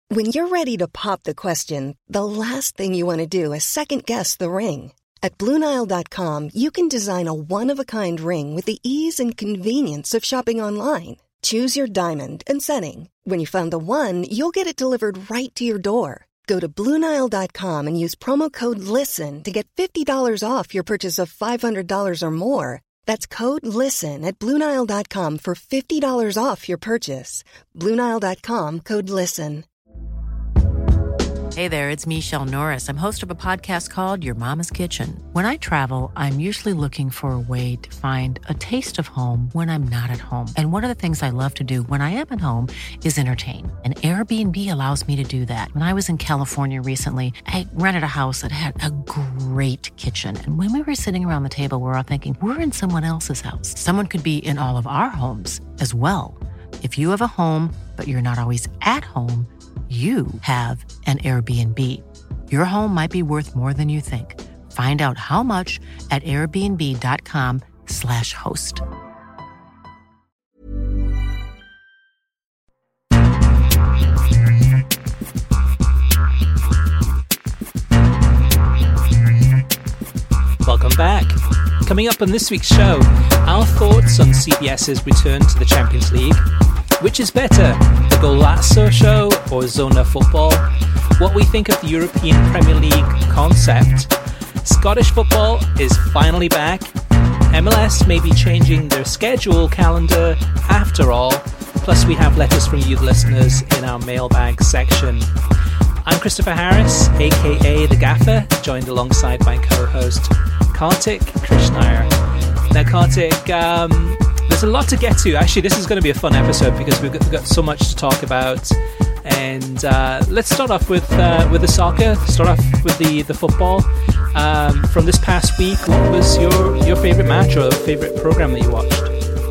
When you're ready to pop the question, the last thing you want to do is second-guess the ring. At BlueNile.com, you can design a one-of-a-kind ring with the ease and convenience of shopping online. Choose your diamond and setting. When you find the one, you'll get it delivered right to your door. Go to BlueNile.com and use promo code LISTEN to get $50 off your purchase of $500 or more. That's code LISTEN at BlueNile.com for $50 off your purchase. BlueNile.com, code LISTEN. Hey there, it's Michelle Norris. I'm host of a podcast called Your Mama's Kitchen. When I travel, I'm usually looking for a way to find a taste of home when I'm not at home. And one of the things I love to do when I am at home is entertain. And Airbnb allows me to do that. When I was in California recently, I rented a house that had a great kitchen. And when we were sitting around the table, we were all thinking, we're in someone else's house. Someone could be in all of our homes as well. If you have a home, but you're not always at home, you have an Airbnb. Your home might be worth more than you think. Find out how much at airbnb.com/host. Welcome back. Coming up on this week's show, our thoughts on CBS's return to the Champions League. Which is better, the Golazo show or Zona Football? What we think of the European Premier League concept. Scottish football is finally back. MLS may be changing their schedule calendar after all. Plus we have letters from you, the listeners, in our mailbag section. I'm Christopher Harris, aka The Gaffer, joined alongside my co-host Kartik Krishnaiyer. Now Kartik, there's a lot to get to. Actually, this is going to be a fun episode because we've got so much to talk about. And let's start off with the soccer. Start off with the football. From this past week, what was your favorite match or favorite program that you watched?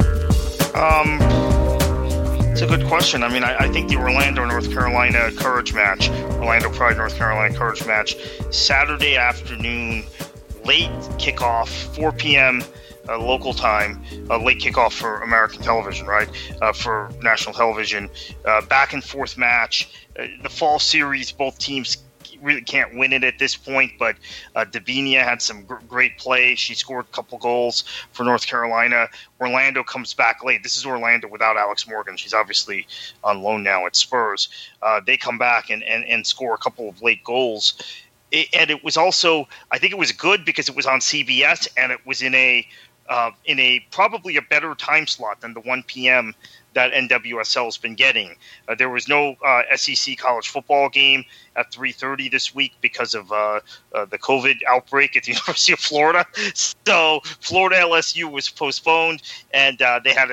It's a good question. I mean, I think the Orlando North Carolina Courage match, Orlando Pride North Carolina Courage match, Saturday afternoon, late kickoff, 4 p.m. Local time, late kickoff for American television, right? For national television, back and forth match. The fall series, both teams really can't win it at this point, but Davinia had some great play. She scored a couple goals for North Carolina. Orlando comes back late. This is Orlando without Alex Morgan. She's obviously on loan now at Spurs. They come back and score a couple of late goals. And it was also, I think it was good because it was on CBS and it was in a probably a better time slot than the 1 p.m. that NWSL has been getting. There was no SEC college football game at 3:30 this week because of the COVID outbreak at the University of Florida. So Florida LSU was postponed, and they had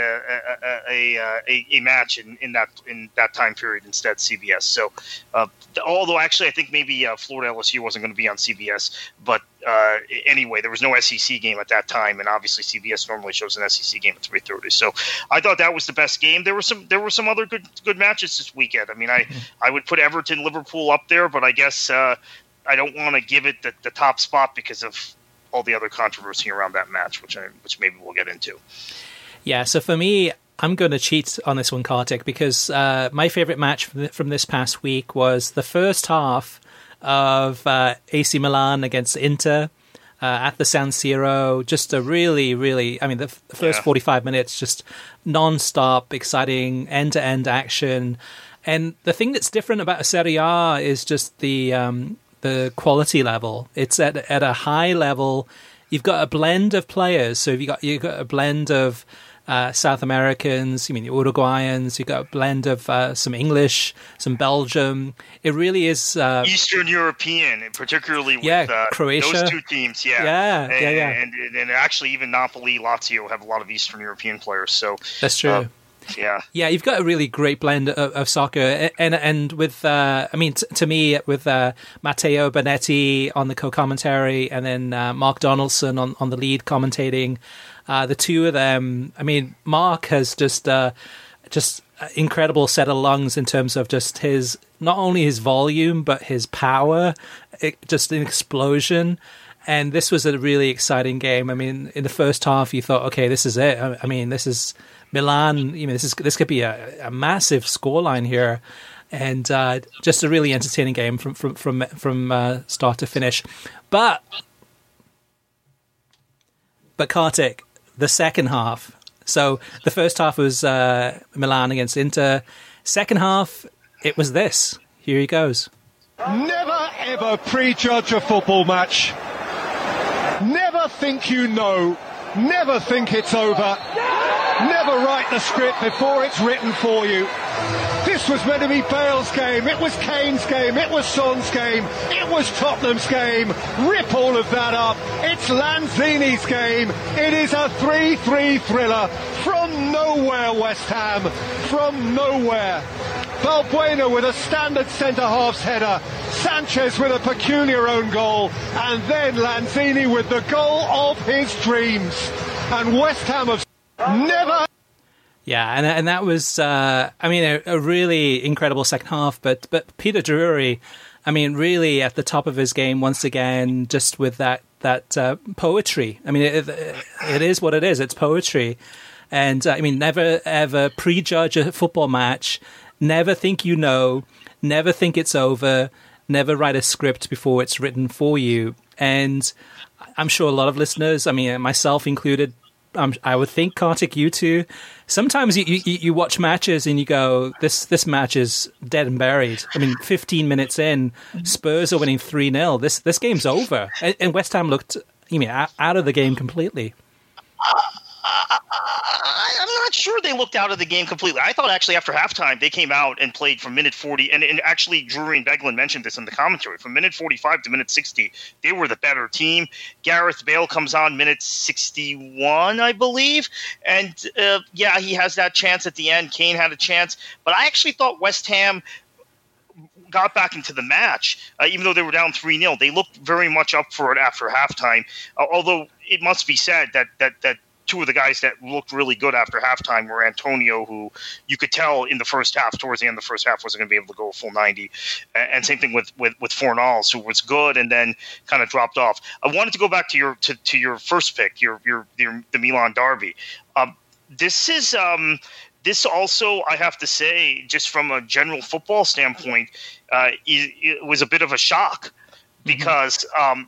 a match in that time period instead, CBS. So although actually I think maybe Florida LSU wasn't going to be on CBS, but anyway, there was no SEC game at that time, and obviously CBS normally shows an SEC game at 3:30. So I thought that was the best game. There were some other good matches this weekend. I mean, I would put Everton Liverpool up there, but I guess I don't want to give it the top spot because of all the other controversy around that match, which maybe we'll get into. Yeah. So for me, I'm going to cheat on this one, Kartik, because my favorite match from this past week was the first half of AC Milan against Inter at the San Siro. Just a really, I mean, the first 45 minutes, just non-stop, exciting, end-to-end action. And the thing that's different about a Serie A is just the quality level. It's at a high level. You've got a blend of players. So you've got a blend of South Americans, the Uruguayans, you've got a blend of some English, some Belgium. It really is Eastern European, particularly with Croatia. Those two teams. And actually even Napoli, Lazio have a lot of Eastern European players. So that's true. You've got a really great blend of soccer, and with to me, with Matteo Bonetti on the co-commentary, and then Mark Donaldson on the lead commentating. The two of them, I mean, Mark has just incredible set of lungs in terms of just his, not only his volume, but his power, just an explosion. And this was a really exciting game. I mean, in the first half, you thought, okay, this is it. I mean, this is Milan. This could be a massive scoreline here. And just a really entertaining game from start to finish. But Kartik, the second half. So the first half was Milan against Inter. Second half, it was this. Here he goes. Never ever prejudge a football match. Never think you know. Never think it's over. Never write the script before it's written for you. This was meant to be Bale's game. It was Kane's game. It was Son's game. It was Tottenham's game. Rip all of that up. It's Lanzini's game. It is a 3-3 thriller from nowhere, West Ham. From nowhere. Balbuena with a standard centre-half's header, Sanchez with a peculiar own goal, and then Lanzini with the goal of his dreams. And West Ham have never... Yeah, and that was, a really incredible second half, but Peter Drury, really at the top of his game once again, just with that poetry. It is what it is, it's poetry. And, never ever prejudge a football match. Never think you know, never think it's over, never write a script before it's written for you. And I'm sure a lot of listeners, myself included, I would think, Kartik, you too, sometimes you watch matches and you go, this match is dead and buried. 15 minutes in, Spurs are winning 3-0. This game's over. And West Ham looked, out of the game completely. I'm not sure they looked out of the game completely. I thought actually after halftime they came out and played from minute 40, and actually Drury and Beglin mentioned this in the commentary. From minute 45 to minute 60, they were the better team. Gareth Bale comes on minute 61, I believe, and he has that chance at the end. Kane had a chance, but I actually thought West Ham got back into the match, even though they were down 3-0. They looked very much up for it after halftime, although it must be said that two of the guys that looked really good after halftime were Antonio, who you could tell in the first half, towards the end of the first half, wasn't going to be able to go a full 90. And same thing with Fornals, who was good and then kind of dropped off. I wanted to go back to your first pick, the Milan derby. This also, I have to say, just from a general football standpoint, it was a bit of a shock because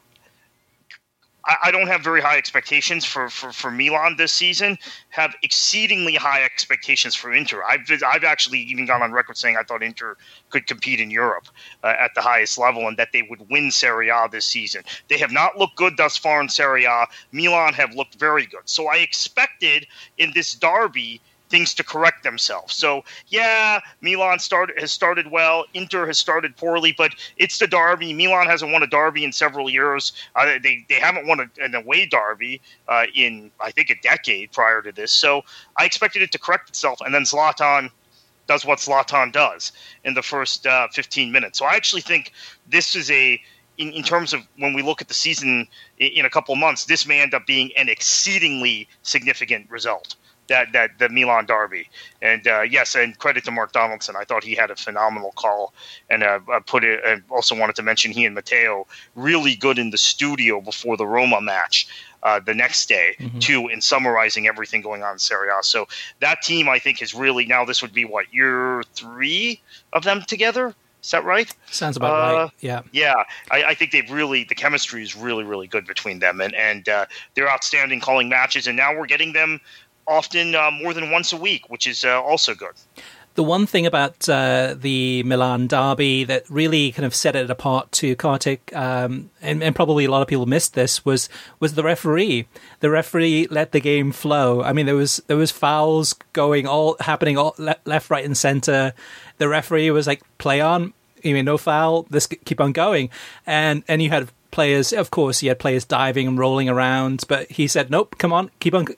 I don't have very high expectations for Milan this season. Have exceedingly high expectations for Inter. I've actually even gone on record saying I thought Inter could compete in Europe at the highest level and that they would win Serie A this season. They have not looked good thus far in Serie A. Milan have looked very good. So I expected in this derby things to correct themselves. So, Milan has started well. Inter has started poorly, but it's the derby. Milan hasn't won a derby in several years. They haven't won an away derby in, I think, a decade prior to this. So I expected it to correct itself, and then Zlatan does what Zlatan does in the first 15 minutes. So I actually think this is in terms of when we look at the season in a couple of months, this may end up being an exceedingly significant result. That the Milan derby, and and credit to Mark Donaldson. I thought he had a phenomenal call, and I also wanted to mention he and Matteo really good in the studio before the Roma match the next day too, in summarizing everything going on in Serie A. So that team, I think, is really now. This would be year 3 of them together. Is that right? Sounds about right. Yeah. Yeah. I think the chemistry is really, really good between them, and they're outstanding calling matches, and now we're getting them often more than once a week, which is also good. The one thing about the Milan derby that really kind of set it apart to Kartik, and probably a lot of people missed this, was the referee. The referee let the game flow. There was fouls happening left, right, and centre. The referee was like, "Play on. No foul. Let's keep on going." And you had players, of course, you had players diving and rolling around, but he said, "Nope, come on, keep on."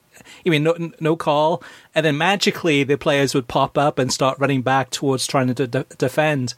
No call, and then magically the players would pop up and start running back towards trying to defend.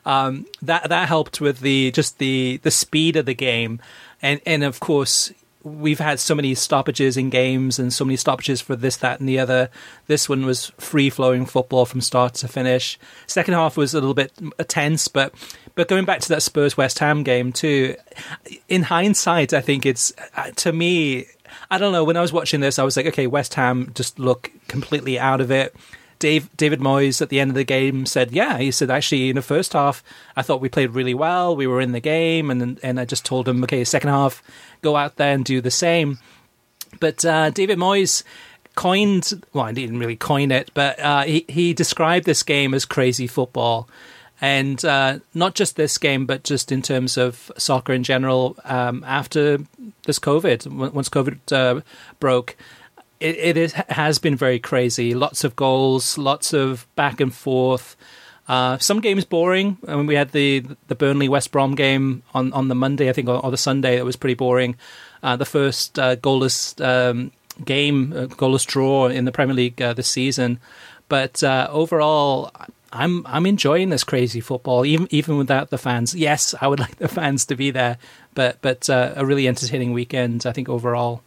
That helped with the speed of the game, and of course we've had so many stoppages in games and so many stoppages for this, that, and the other. This one was free flowing football from start to finish. Second half was a little bit tense, but going back to that Spurs West Ham game too. In hindsight, I think it's to me. I don't know, when I was watching this, I was like, okay, West Ham just look completely out of it. David Moyes at the end of the game said, he said, actually, in the first half, I thought we played really well. We were in the game. And I just told him, okay, second half, go out there and do the same. But David Moyes coined, well, he didn't really coin it, but he described this game as crazy football. And not just this game, but just in terms of soccer in general, after this COVID, once COVID broke, it has been very crazy. Lots of goals, lots of back and forth. Some games boring. I mean, we had the Burnley West Brom game on the Monday, I think, or the Sunday. That was pretty boring. The first goalless game, goalless draw in the Premier League this season. But overall, I'm enjoying this crazy football, even without the fans. Yes, I would like the fans to be there, but a really entertaining weekend, I think, overall.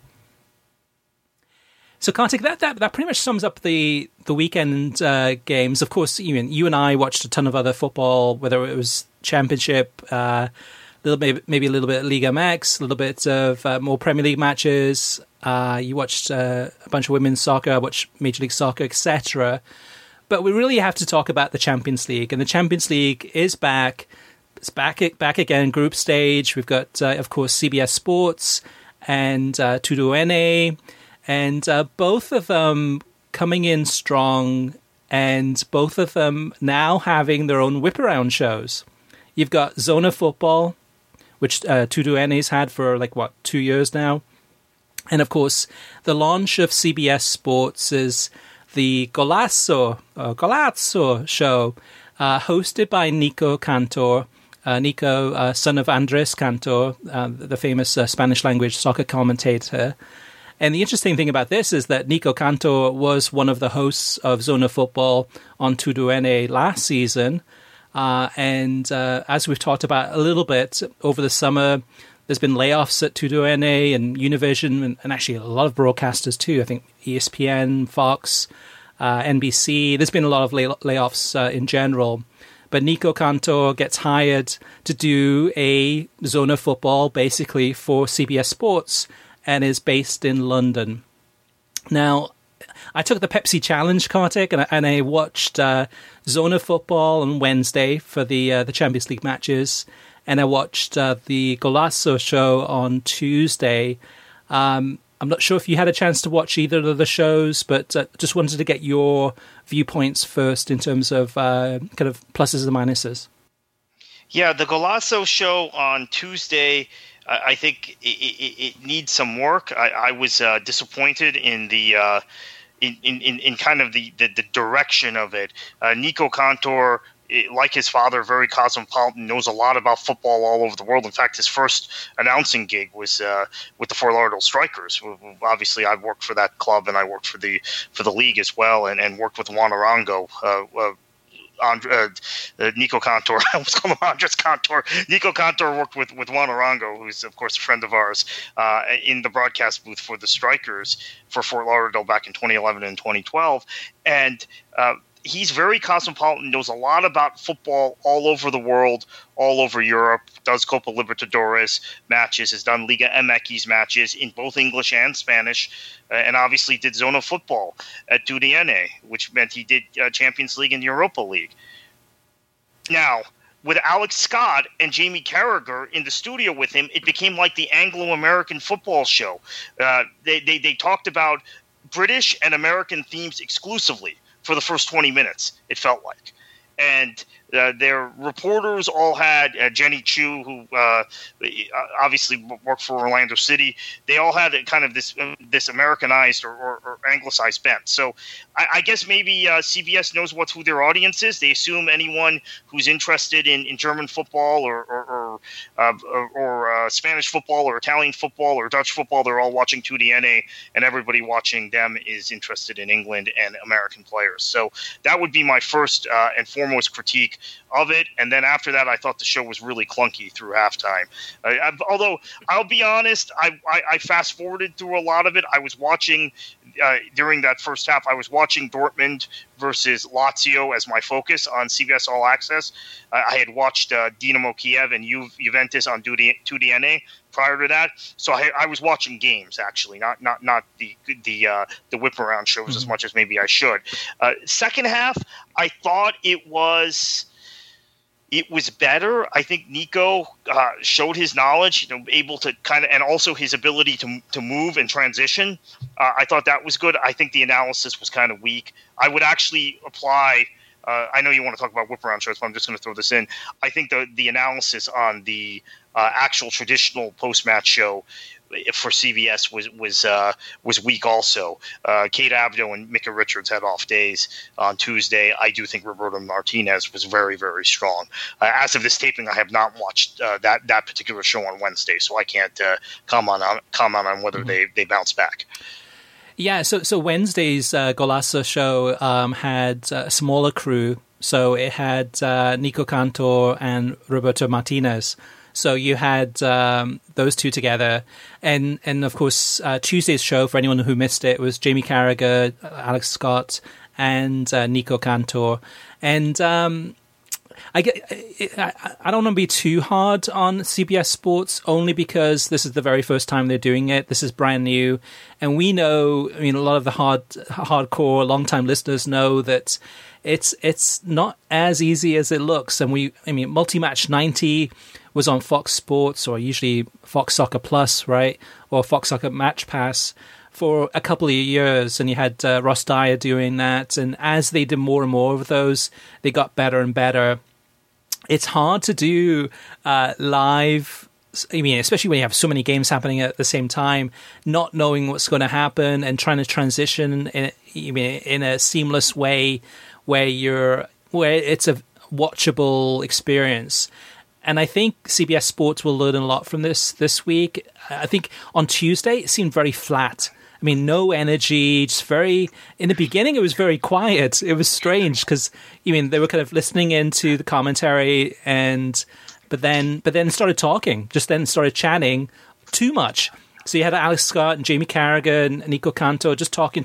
So, Kartik, that pretty much sums up the weekend games. Of course, you and I watched a ton of other football, whether it was Championship, maybe a little bit of Liga MX, a little bit of more Premier League matches. You watched a bunch of women's soccer, I watched Major League Soccer, etc. But we really have to talk about the Champions League, and the Champions League is back. It's back again, group stage. We've got, of course, CBS Sports and Tudo and both of them coming in strong, and both of them now having their own whip-around shows. You've got Zona Football, which Tudo had for 2 years now. And of course, the launch of CBS Sports is the Golazo show, hosted by Nico Cantor. Nico, son of Andres Cantor, the famous Spanish-language soccer commentator. And the interesting thing about this is that Nico Cantor was one of the hosts of Zona Football on Tudo last season. And as we've talked about a little bit over the summer, there's been layoffs at Tudo and Univision, and actually a lot of broadcasters too. I think ESPN, Fox, NBC. There's been a lot of layoffs in general. But Nico Cantor gets hired to do a Zona Football basically for CBS Sports, and is based in London. Now, I took the Pepsi Challenge, Kartik, and I watched Zona Football on Wednesday for the Champions League matches, and I watched the Golazo show on Tuesday. I'm not sure if you had a chance to watch either of the shows, but just wanted to get your viewpoints first in terms of kind of pluses and minuses. Yeah, the Golazo show on Tuesday, I think it needs some work. I was disappointed in the in kind of the direction of it. Nico Cantor, like his father, very cosmopolitan, knows a lot about football all over the world. In fact, his first announcing gig was with the Fort Lauderdale Strikers. Obviously, I've worked for that club, and I worked for the league as well, and worked with Juan Arango. Nico Cantor, I was calling him Andres Cantor. Nico Cantor worked with Juan Arango, who's of course a friend of ours, in the broadcast booth for the Strikers for Fort Lauderdale back in 2011 and 2012, and he's very cosmopolitan, knows a lot about football all over the world, all over Europe, does Copa Libertadores matches, has done Liga MX matches in both English and Spanish, and obviously did Zona Football at Tudo, which meant he did Champions League and Europa League. Now, with Alex Scott and Jamie Carragher in the studio with him, it became like the Anglo-American football show. They talked about British and American themes exclusively for the first 20 minutes, it felt like. And their reporters all had Jenny Chu, who obviously worked for Orlando City. They all had kind of this Americanized or anglicized bent. So I guess maybe CBS knows who their audience is. They assume anyone who's interested in German football or Spanish football or Italian football or Dutch football, they're all watching Tudo, and everybody watching them is interested in England and American players. So that would be my first and foremost critique of it. And then after that, I thought the show was really clunky through halftime. Although I'll be honest, I fast forwarded through a lot of it. I was watching during that first half, I was watching Dortmund versus Lazio as my focus on CBS All Access. I had watched Dinamo Kiev and Juventus on 2DNA prior to that, so I was watching games actually, not the whip around shows as much as maybe I should. Second half, I thought it was better. I think Nico showed his knowledge, able to and also his ability to move and transition. I thought that was good. I think the analysis was kind of weak. I would actually apply. I know you want to talk about whip around shows, but I'm just going to throw this in. I think the analysis on the actual traditional post match show for CBS was weak also. Kate Abdo and Micah Richards had off days on Tuesday. I do think Roberto Martinez was very, very strong. As of this taping, I have not watched that particular show on Wednesday, so I can't comment on whether they bounce back. Yeah, so Wednesday's Golazo show had a smaller crew. So it had Nico Cantor and Roberto Martinez. So you had those two together. And of course, Tuesday's show, for anyone who missed it, was Jamie Carragher, Alex Scott, and Nico Cantor. And I don't want to be too hard on CBS Sports, only because this is the very first time they're doing it. This is brand new. And we know, a lot of the hardcore, long-time listeners know that it's not as easy as it looks. And Multi-Match 90 was on Fox Sports, or usually Fox Soccer Plus, right? Or Fox Soccer Match Pass for a couple of years. And you had Ross Dyer doing that. And as they did more and more of those, they got better and better. It's hard to do live, especially when you have so many games happening at the same time, not knowing what's going to happen and trying to transition in a seamless way where it's a watchable experience. And I think CBS Sports will learn a lot from this week. I think on Tuesday it seemed very flat. No energy, just very... In the beginning, it was very quiet. It was strange because, they were kind of listening into the commentary but then started talking, started chatting too much. So you had Alex Scott and Jamie Carragher and Nico Cantor just talking.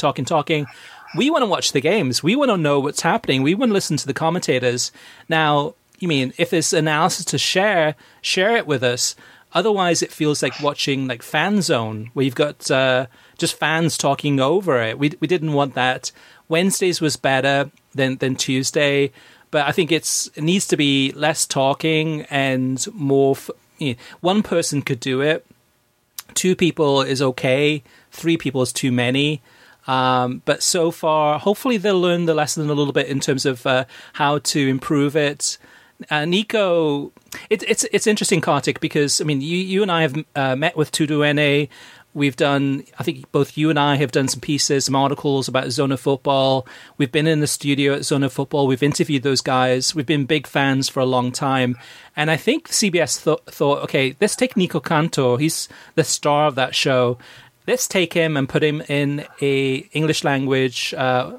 We want to watch the games. We want to know what's happening. We want to listen to the commentators. Now, if there's analysis to share it with us. Otherwise, it feels like watching like Fan Zone, where you've got just fans talking over it. We didn't want that. Wednesdays was better than Tuesday, but I think it needs to be less talking and more. One person could do it. 2 people is okay. 3 people is too many. But so far, hopefully they'll learn the lesson a little bit in terms of how to improve it. Nico, it's interesting, Kartik, because you and I have met with 2DNA. We've done, I think both you and I have done some pieces, some articles about Zona Football. We've been in the studio at Zona Football. We've interviewed those guys. We've been big fans for a long time. And I think CBS thought, okay, let's take Nico Cantor. He's the star of that show. Let's take him and put him in a English language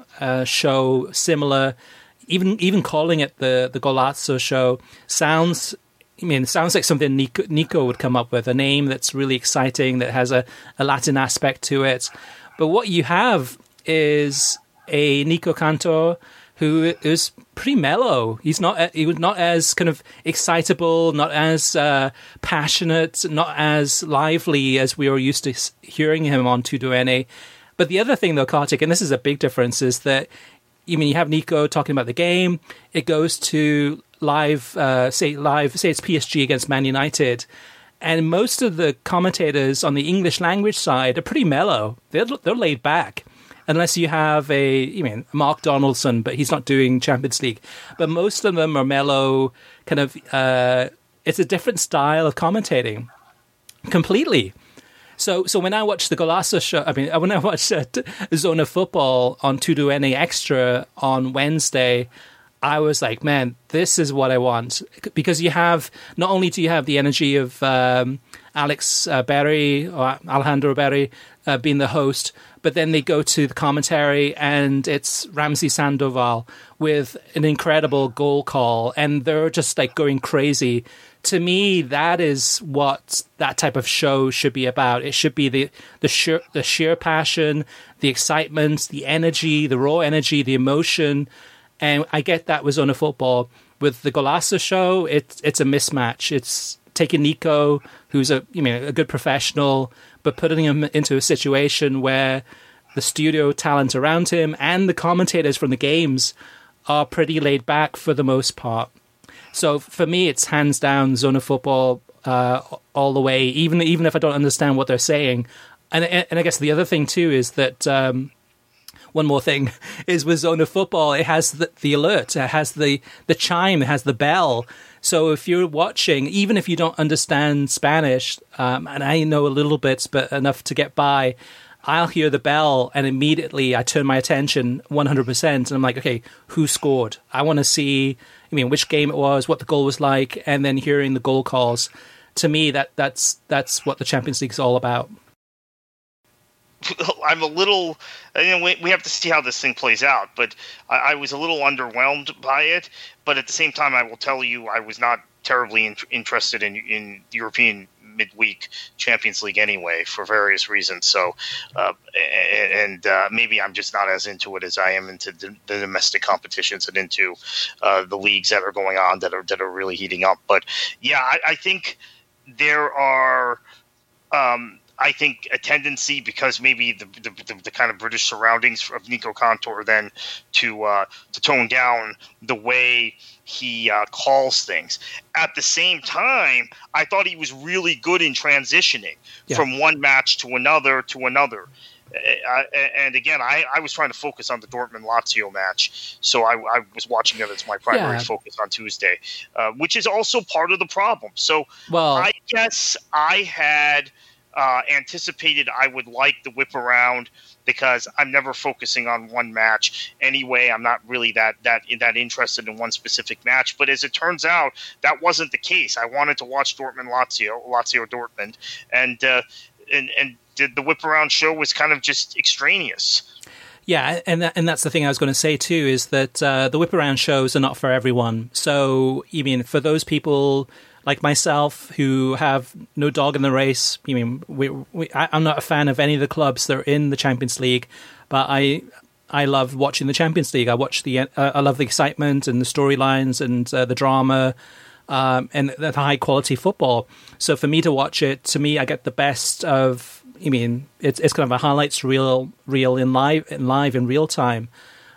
show similar. Even calling it the Golazo show sounds like something Nico would come up with, a name that's really exciting, that has a Latin aspect to it. But what you have is a Nico Cantor who is pretty mellow. He was not as kind of excitable, not as passionate, not as lively as we were used to hearing him on 2DNA. But the other thing, though, Kartik, and this is a big difference, is that you have Nico talking about the game. It goes to live, say it's PSG against Man United, and most of the commentators on the English language side are pretty mellow. They're laid back, unless you have Mark Donaldson, but he's not doing Champions League. But most of them are mellow, kind of. It's a different style of commentating, completely. So when I watched the Golazo show, when I watched Zona Football on 2DNA Extra on Wednesday, I was like, man, this is what I want. Because not only do you have the energy of Alex Berry or Alejandro Berry being the host, but then they go to the commentary and it's Ramsey Sandoval with an incredible goal call, and they're just like going crazy. To me, that is what that type of show should be about. It should be the sheer passion, the excitement, the energy, the raw energy, the emotion. And I get that with Zona Football. With the Golazo show, it's a mismatch. It's taking Nico, who's a good professional, but putting him into a situation where the studio talent around him and the commentators from the games are pretty laid back for the most part. So for me, it's hands down Zona Football all the way, even if I don't understand what they're saying. And I guess the other thing too is that one more thing is with Zona Football, it has the alert, it has the chime, it has the bell. So if you're watching, even if you don't understand Spanish, and I know a little bit, but enough to get by, I'll hear the bell and immediately I turn my attention 100%. And I'm like, okay, who scored? I want to see, which game it was, what the goal was like, and then hearing the goal calls. To me, that's what the Champions League is all about. I'm a little, we have to see how this thing plays out, but I was a little underwhelmed by it. But at the same time, I will tell you, I was not terribly interested in European midweek Champions League anyway, for various reasons. So, maybe I'm just not as into it as I am into the domestic competitions and into the leagues that are going on that are really heating up. But yeah, I think there are. I think a tendency, because maybe the kind of British surroundings of Nico Cantor, then to tone down the way he calls things. At the same time, I thought he was really good in transitioning from one match to another. And again, I was trying to focus on the Dortmund-Lazio match, so I was watching that as my primary focus on Tuesday, which is also part of the problem. So I guess I had anticipated I would like the whip around, because I'm never focusing on one match anyway. I'm not really that interested in one specific match. But as it turns out, that wasn't the case. I wanted to watch Lazio Dortmund, and the whip around show was kind of just extraneous. Yeah, and that's the thing I was going to say too, is that the whip around shows are not for everyone. So for those people like myself who have no dog in the race, I'm not a fan of any of the clubs that are in the Champions League, but I love watching the Champions League. I love the excitement and the storylines and the drama and the high quality football. So for me to watch it, to me, I get the best of. It's kind of a highlights reel in live in real time.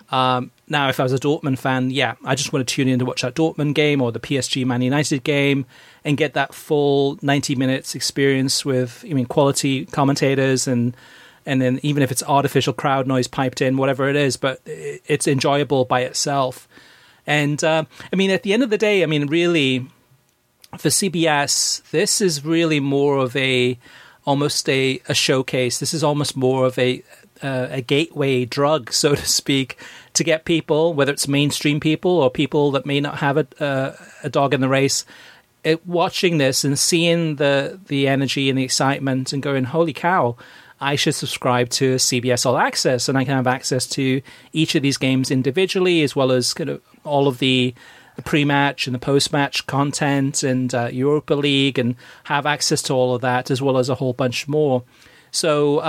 Now, if I was a Dortmund fan, I just want to tune in to watch that Dortmund game or the PSG Man United game and get that full 90 minutes experience with quality commentators and then even if it's artificial crowd noise piped in, whatever it is, but it's enjoyable by itself. And at the end of the day, really for CBS, this is really more of almost a showcase. This is almost more of a gateway drug, so to speak, to get people, whether it's mainstream people or people that may not have a dog in the race, watching this and seeing the energy and the excitement and going, holy cow, I should subscribe to CBS All Access and I can have access to each of these games individually, as well as kind of all of the pre-match and the post-match content and Europa League, and have access to all of that, as well as a whole bunch more. So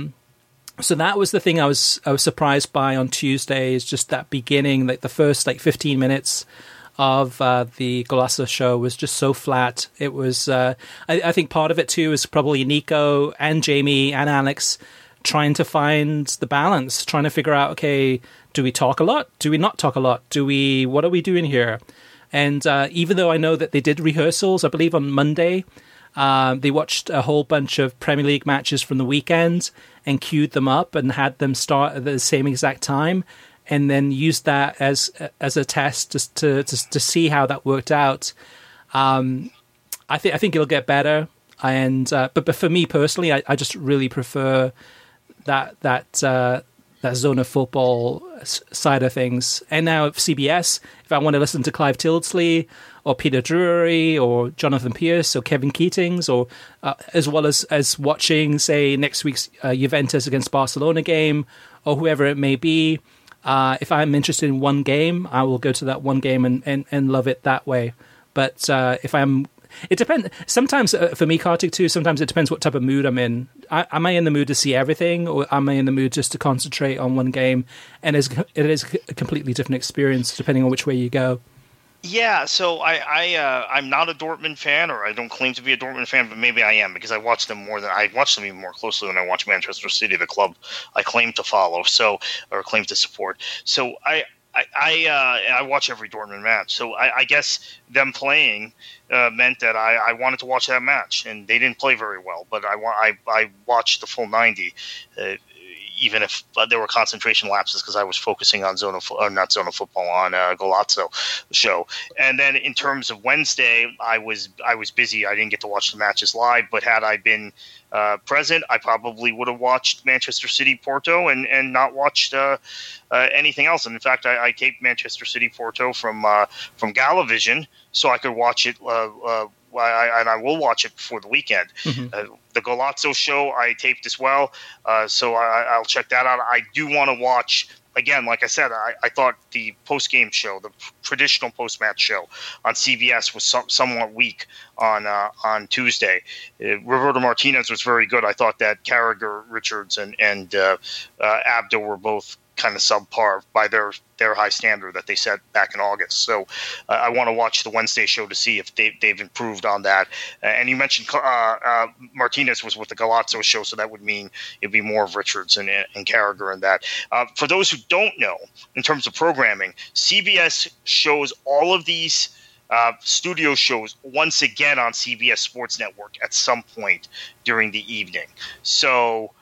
that was the thing I was surprised by on Tuesday, is just that beginning, like the first 15 minutes of the Golazo show was just so flat. It was, I think part of it too is probably Nico and Jamie and Alex trying to find the balance, trying to figure out, okay, do we talk a lot? Do we not talk a lot? What are we doing here? And even though I know that they did rehearsals, I believe on Monday, they watched a whole bunch of Premier League matches from the weekend and queued them up and had them start at the same exact time, and then used that as a test just to see how that worked out. I think it'll get better, and but for me personally, I just really prefer that Zona Football side of things. And now at CBS, if I want to listen to Clive Tildesley or Peter Drury or Jonathan Pierce or Kevin Keatings, or as well as watching, say, next week's Juventus against Barcelona game or whoever it may be, if I'm interested in one game, I will go to that one game and love it that way. But it depends. Sometimes for me, Kartik, too, sometimes it depends what type of mood I'm in. Am I in the mood to see everything, or am I in the mood just to concentrate on one game? And it is a completely different experience depending on which way you go. Yeah, so I'm not a Dortmund fan, or I don't claim to be a Dortmund fan, but maybe I am, because I watch them even more closely than I watch Manchester City, the club I claim to follow, or claim to support. So I watch every Dortmund match. So I guess them playing meant that I wanted to watch that match, and they didn't play very well. But I watched the full 90, even if there were concentration lapses because I was focusing on not Zona Football, on Golazzo show. And then in terms of Wednesday, I was busy. I didn't get to watch the matches live. But had I been present, I probably would have watched Manchester City Porto and not watched anything else. And in fact, I taped Manchester City Porto from Galavision so I could watch it. And I will watch it before the weekend. Mm-hmm. The Golazzo show I taped as well, so I'll check that out. I do want to watch. Again, like I said, I thought the post-game show, the traditional post-match show on CBS was somewhat weak on Tuesday. Roberto Martinez was very good. I thought that Carragher, Richards, and Abdo were both kind of subpar by their high standard that they set back in August. So I want to watch the Wednesday show to see if they've improved on that. And you mentioned Martinez was with the Golazzo show, so that would mean it'd be more of Richards and Carragher and that. For those who don't know, in terms of programming, CBS shows all of these studio shows once again on CBS Sports Network at some point during the evening. So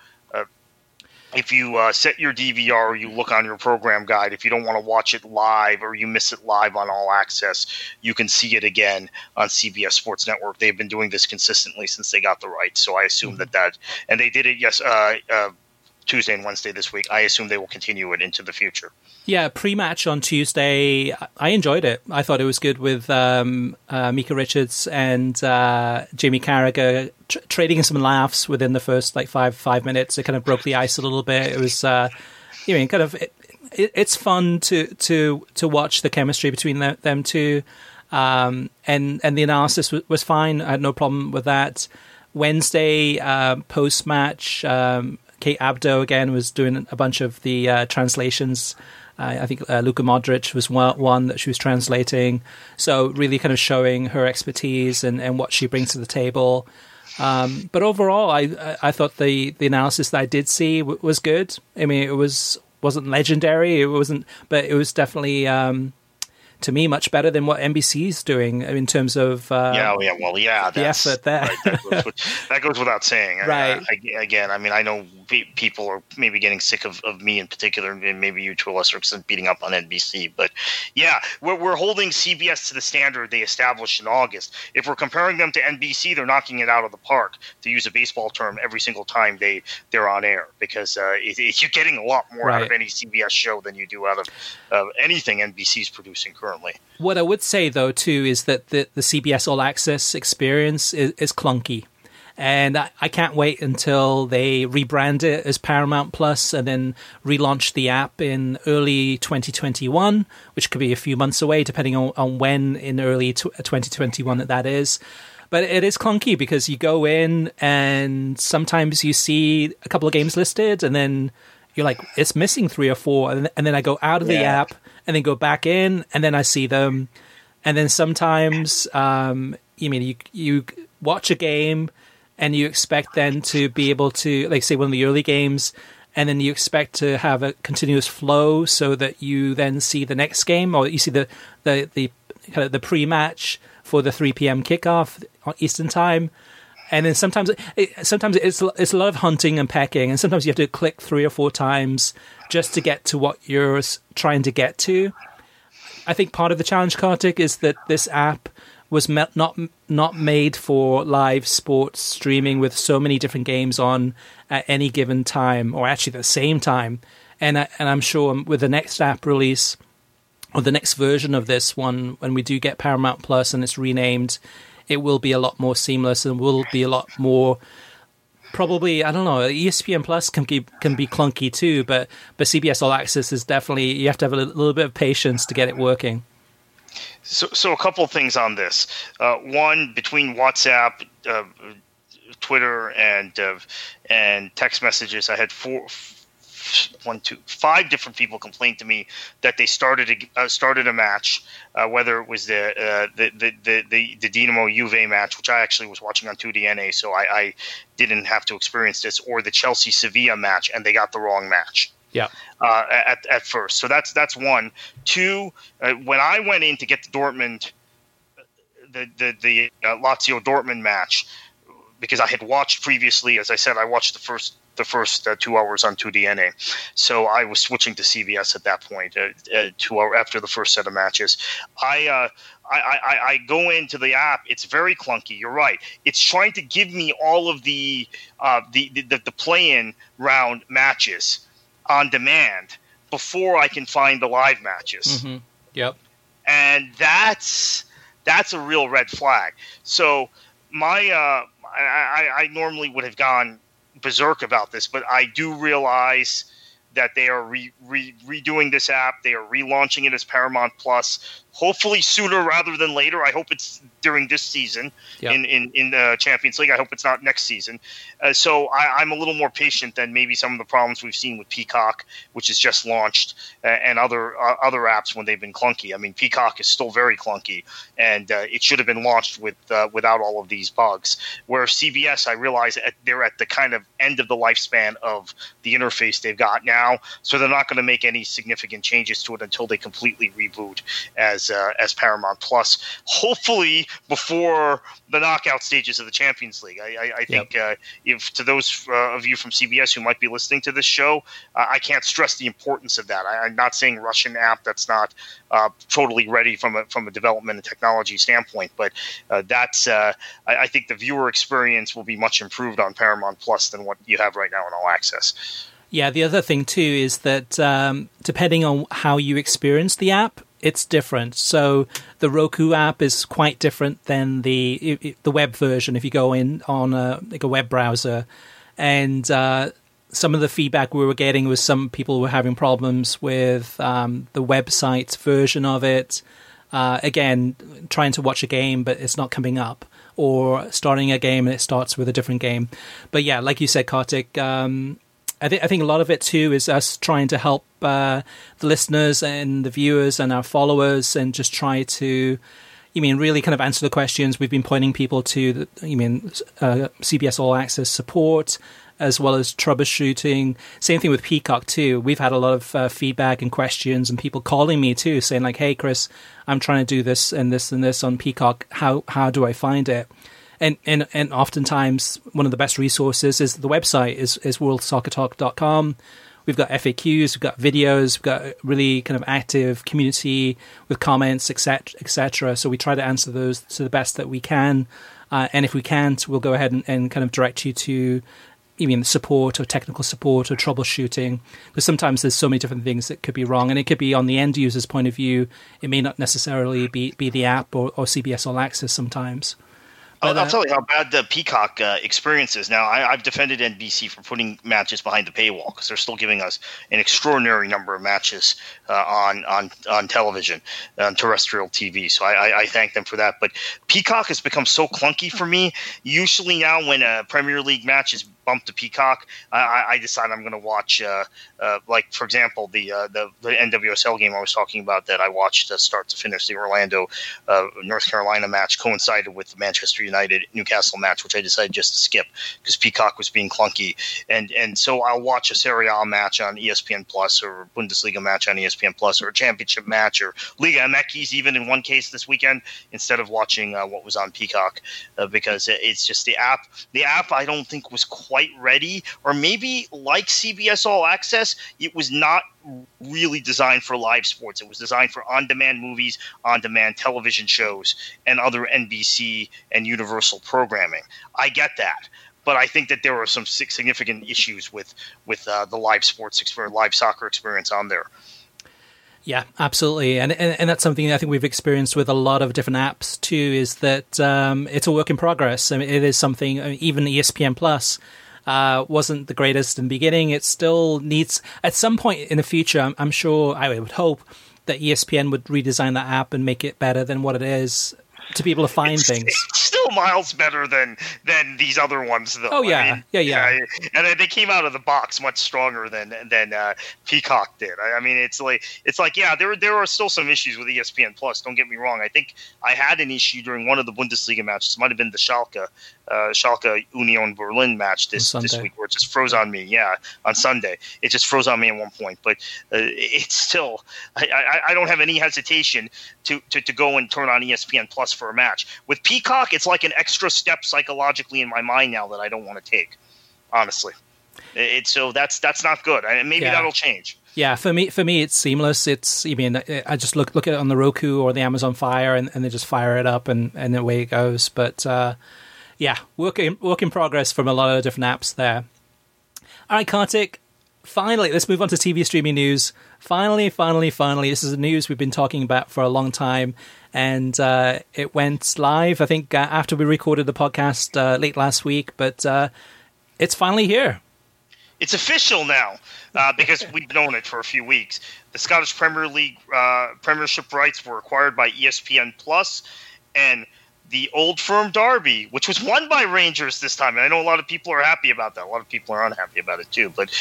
if you set your DVR or you look on your program guide, if you don't want to watch it live or you miss it live on All Access, you can see it again on CBS Sports Network. They've been doing this consistently since they got the rights, so I assume that and they did it Tuesday and Wednesday this week. I assume they will continue it into the future. Yeah, pre-match on Tuesday, I enjoyed it. I thought it was good with Mika Richards and Jamie Carragher trading in some laughs within the first 5 minutes. It kind of broke the ice a little bit. It was, it's fun to watch the chemistry between them two, and the analysis was fine. I had no problem with that. Wednesday post-match, Kate Abdo again was doing a bunch of the translations. I think Luka Modric was one that she was translating. So really kind of showing her expertise and what she brings to the table. But overall, I thought the analysis that I did see was good. I mean, it wasn't legendary. It wasn't, but it was definitely to me much better than what NBC's doing in terms of the effort there. Right, that goes without saying. Right. I know people are maybe getting sick of me in particular, and maybe you to a lesser extent beating up on NBC. But yeah, we're holding CBS to the standard they established in August. If we're comparing them to NBC, they're knocking it out of the park, to use a baseball term, every single time they're on air, because you're getting a lot more out of any CBS show than you do out of anything NBC's producing currently. What I would say, though, too, is that the CBS All Access experience is clunky. And I can't wait until they rebrand it as Paramount Plus and then relaunch the app in early 2021, which could be a few months away, depending on when in early 2021 that is. But it is clunky because you go in and sometimes you see a couple of games listed and then you're like, it's missing 3 or 4. And then I go out of the app and then go back in and then I see them. And then sometimes, you watch a game and you expect then to be able to, like, say, one of the early games, and then you expect to have a continuous flow so that you then see the next game, or you see the kind of the pre-match for the 3 p.m. kickoff on Eastern time. And then sometimes it's a lot of hunting and pecking, and sometimes you have to click 3 or 4 times just to get to what you're trying to get to. I think part of the challenge, Kartik, is that this app was not made for live sports streaming with so many different games on at any given time, or actually at the same time. And I'm sure with the next app release, or the next version of this one, when we do get Paramount Plus and it's renamed, it will be a lot more seamless and will be a lot more, probably, I don't know, ESPN Plus can be clunky too, but CBS All Access is definitely, you have to have a little bit of patience to get it working. So a couple of things on this. One, between WhatsApp, Twitter, and text messages, I had 5 different people complained to me that they started a match, whether it was the Dinamo Juve match, which I actually was watching on 2DNA, so I didn't have to experience this, or the Chelsea Sevilla match, and they got the wrong match. Yeah. At first, so that's one. 2, when I went in to get the Dortmund, the Lazio Dortmund match, because I had watched previously, as I said, I watched the first 2 hours on 2DNA, so I was switching to CBS at that point. 2 hours after the first set of matches, I go into the app. It's very clunky. You're right. It's trying to give me all of the play-in round matches on demand before I can find the live matches. Mm-hmm. Yep. And that's a real red flag. So I normally would have gone berserk about this, but I do realize that they are redoing this app. They are relaunching it as Paramount Plus, hopefully sooner rather than later. I hope it's during this season. Yep. in the Champions League. I hope it's not next season. So I'm a little more patient than maybe some of the problems we've seen with Peacock, which is just launched, and other apps when they've been clunky. I mean, Peacock is still very clunky, and it should have been launched without all of these bugs. Where CBS, I realize they're at the kind of end of the lifespan of the interface they've got now, so they're not going to make any significant changes to it until they completely reboot as Paramount Plus. Hopefully before the knockout stages of the Champions League. I think if to those of you from CBS who might be listening to this show, I can't stress the importance of that. I'm not saying Russian app that's not totally ready from a development and technology standpoint, but I think the viewer experience will be much improved on Paramount Plus than what you have right now in All Access. Yeah, the other thing too is that depending on how you experience the app, it's different. So the Roku app is quite different than the web version if you go in on a web browser. And some of the feedback we were getting was some people were having problems with the website version of it. Again, trying to watch a game, but it's not coming up. Or starting a game and it starts with a different game. But yeah, like you said, Kartik, I think a lot of it too is us trying to help the listeners and the viewers and our followers, and just try to, really kind of answer the questions. We've been pointing people to CBS All Access support, as well as troubleshooting. Same thing with Peacock too. We've had a lot of feedback and questions, and people calling me too, saying like, "Hey, Chris, I'm trying to do this and this and this on Peacock. How do I find it?" And oftentimes one of the best resources is the website, is worldsoccertalk.com. We've got FAQs, we've got videos, we've got a really kind of active community with comments, etc. So we try to answer those to the best that we can. And if we can't, we'll go ahead and kind of direct you to support or technical support or troubleshooting. Because sometimes there's so many different things that could be wrong. And it could be on the end user's point of view. It may not necessarily be the app or CBS All Access sometimes. I'll tell you how bad the Peacock experience is. Now, I've defended NBC for putting matches behind the paywall because they're still giving us an extraordinary number of matches on television, on terrestrial TV. So I thank them for that. But Peacock has become so clunky for me. Usually now when a Premier League match is bumped to Peacock, I decide I'm going to watch, like, for example, the NWSL game I was talking about that I watched start to finish. The Orlando North Carolina match coincided with the Manchester United Newcastle match, which I decided just to skip because Peacock was being clunky. And so I'll watch a Serie A match on ESPN Plus, or a Bundesliga match on ESPN Plus, or a championship match, or Liga MX even in one case this weekend, instead of watching what was on Peacock, because it's just the app. The app I don't think was quite ready, or maybe like CBS All Access, it was not really designed for live sports. It was designed for on-demand movies, on-demand television shows, and other NBC and Universal programming. I get that. But I think that there were some significant issues with the live sports experience, live soccer experience on there. Yeah, absolutely. And that's something I think we've experienced with a lot of different apps too, is that it's a work in progress. I mean, it is something, even ESPN Plus wasn't the greatest in the beginning. It still needs, at some point in the future, I'm sure, I would hope, that ESPN would redesign that app and make it better than what it is to be able to find things. It's still miles better than these other ones, though. Oh yeah, yeah. And they came out of the box much stronger than Peacock did. I mean, it's like yeah, there are still some issues with ESPN Plus. Don't get me wrong. I think I had an issue during one of the Bundesliga matches. It might have been the Schalke Union Berlin match this week, where it just froze on me. Yeah, on Sunday, it just froze on me at one point. But it's still, I don't have any hesitation to go and turn on ESPN Plus for a match. With Peacock, it's like an extra step psychologically in my mind now that I don't want to take. Honestly, so that's not good. And maybe that'll change. Yeah, for me, it's seamless. I just look at it on the Roku or the Amazon Fire, and they just fire it up, and away it goes. But work in progress from a lot of different apps there. All right, Kartik, finally, let's move on to TV streaming news. Finally, this is the news we've been talking about for a long time, and it went live, I think, after we recorded the podcast late last week, but it's finally here. It's official now, because we've known it for a few weeks. The Scottish Premier League Premiership rights were acquired by ESPN Plus, and the Old Firm Derby, which was won by Rangers this time, and I know a lot of people are happy about that. A lot of people are unhappy about it too, but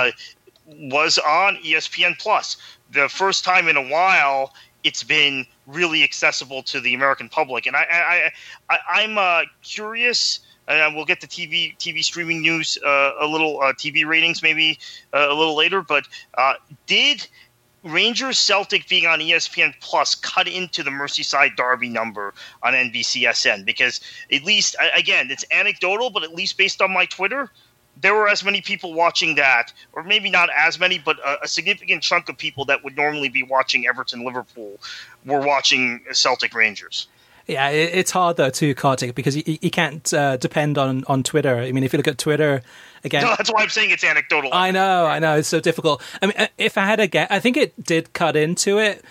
was on ESPN Plus. The first time in a while it's been really accessible to the American public, and I'm curious. And we'll get to TV streaming news, a little TV ratings maybe a little later. But did Rangers Celtic being on ESPN Plus cut into the Merseyside Derby number on NBCSN? Because at least, again, it's anecdotal, but at least based on my Twitter, there were as many people watching that, or maybe not as many, but a significant chunk of people that would normally be watching Everton-Liverpool were watching Celtic Rangers. Yeah, it's hard though too, Kartik, because you can't depend on Twitter. I mean, if you look at Twitter again, no, that's why I'm saying it's anecdotal. I know, it's so difficult. I mean, if I had a guess, I think it did cut into it,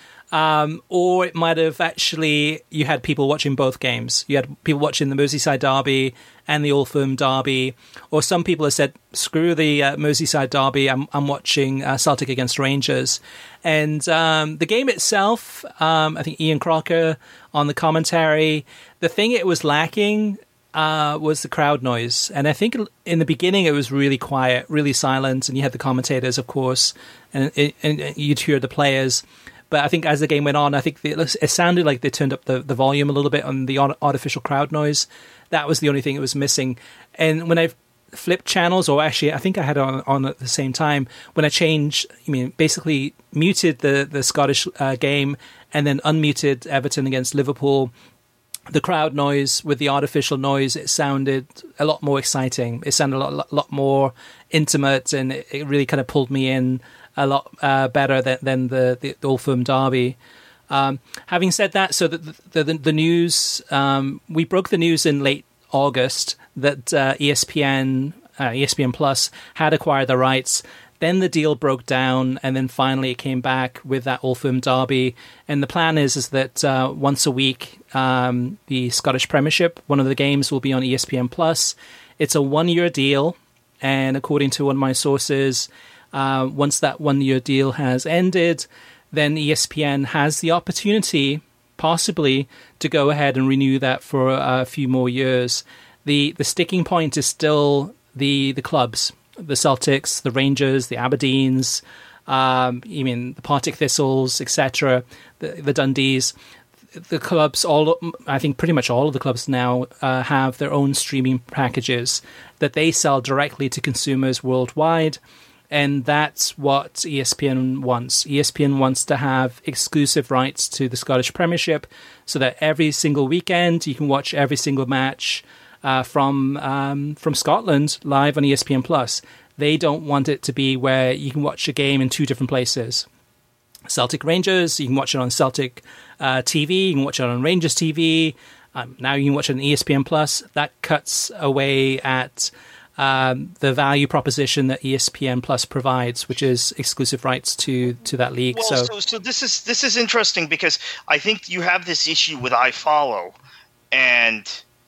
or it might have actually. You had people watching both games. You had people watching the Merseyside Derby and the Old Firm Derby, or some people have said, "Screw the Merseyside Derby. I'm watching Celtic against Rangers." And the game itself, I think Ian Crocker on the commentary, the thing it was lacking was the crowd noise. And I think in the beginning it was really quiet, really silent, and you had the commentators, of course, and you'd hear the players. But I think as the game went on, I think it sounded like they turned up the volume a little bit on the artificial crowd noise. That was the only thing that was missing. And when I flipped channels, or actually I think I had it on at the same time, when I changed, basically muted the Scottish game and then unmuted Everton against Liverpool, the crowd noise with the artificial noise, it sounded a lot more exciting. It sounded a lot more intimate, and it really kind of pulled me in a lot better than the Old Firm Derby. Having said that, so the news, we broke the news in late August that ESPN Plus had acquired the rights. Then the deal broke down, and then finally it came back with that Old Firm Derby. And the plan is that once a week, the Scottish Premiership, one of the games, will be on ESPN Plus. It's a 1-year deal, and according to one of my sources, once that 1-year deal has ended, then ESPN has the opportunity, possibly, to go ahead and renew that for a few more years. The sticking point is still the clubs, the Celtics, the Rangers, the Aberdeens, the Partick Thistles, etc., the Dundees. The clubs, I think pretty much all of the clubs now have their own streaming packages that they sell directly to consumers worldwide. And that's what ESPN wants. ESPN wants to have exclusive rights to the Scottish Premiership so that every single weekend you can watch every single match from Scotland live on ESPN Plus. They don't want it to be where you can watch a game in two different places. Celtic Rangers, you can watch it on Celtic TV, you can watch it on Rangers TV. Now you can watch it on ESPN Plus. That cuts away at the value proposition that ESPN Plus provides, which is exclusive rights to that league. Well, so this is interesting because I think you have this issue with iFollow, and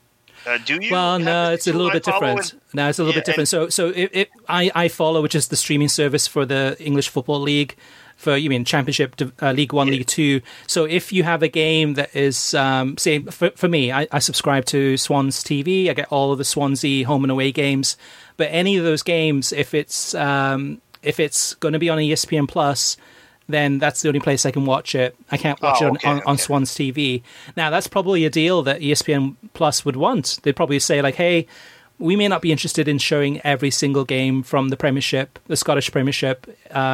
do you? Well, no, it's a little bit different. No, it's a little bit different. So iFollow, which is the streaming service for the English Football League, for you mean Championship, League One, League Two. So if you have a game that is, say, for me, I subscribe to Swans TV. I get all of the Swansea home and away games. But any of those games, if it's going to be on ESPN Plus, then that's the only place I can watch it. I can't watch it on Swans TV. Now, that's probably a deal that ESPN Plus would want. They'd probably say, like, hey, we may not be interested in showing every single game from the Premiership, the Scottish Premiership,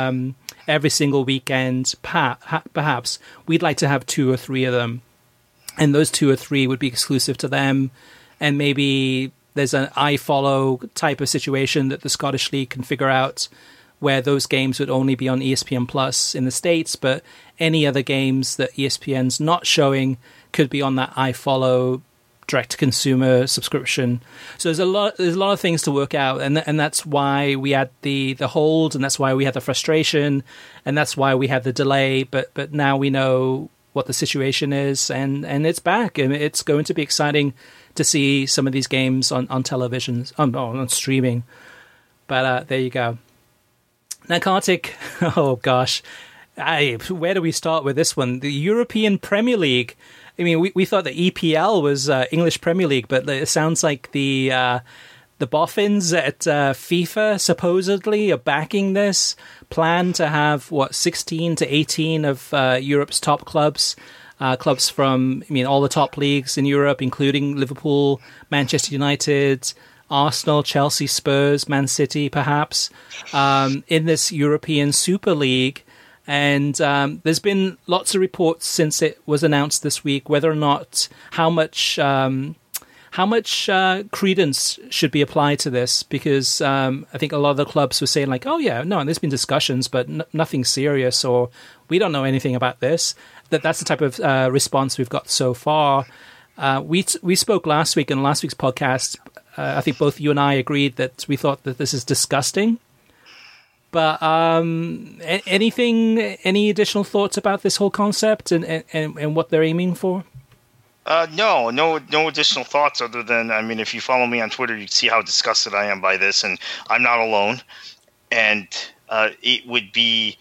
every single weekend, perhaps. We'd like to have 2 or 3 of them. And those 2 or 3 would be exclusive to them. And maybe there's an iFollow type of situation that the Scottish League can figure out, where those games would only be on ESPN Plus in the States, but any other games that ESPN's not showing could be on that iFollow direct-to-consumer subscription. So there's a lot of things to work out, and that's why we had the hold, and that's why we had the frustration, and that's why we had the delay. But now we know what the situation is, and it's back, and it's going to be exciting to see some of these games on televisions, on streaming. But there you go. Now, Kartik, oh gosh, where do we start with this one? The European Premier League. I mean, we thought the EPL was English Premier League, but it sounds like the boffins at FIFA supposedly are backing this plan to have 16 to 18 of Europe's top clubs from all the top leagues in Europe, including Liverpool, Manchester United, Arsenal, Chelsea, Spurs, Man City, perhaps, in this European Super League. And there's been lots of reports since it was announced this week whether or not how much credence should be applied to this, because I think a lot of the clubs were saying like, oh yeah, no, there's been discussions, but nothing serious, or we don't know anything about this. That's the type of response we've got so far. We spoke last week in last week's podcast. I think both you and I agreed that we thought that this is disgusting. But any additional thoughts about this whole concept and what they're aiming for? No additional thoughts other than, if you follow me on Twitter, you can see how disgusted I am by this, and I'm not alone. And it would be,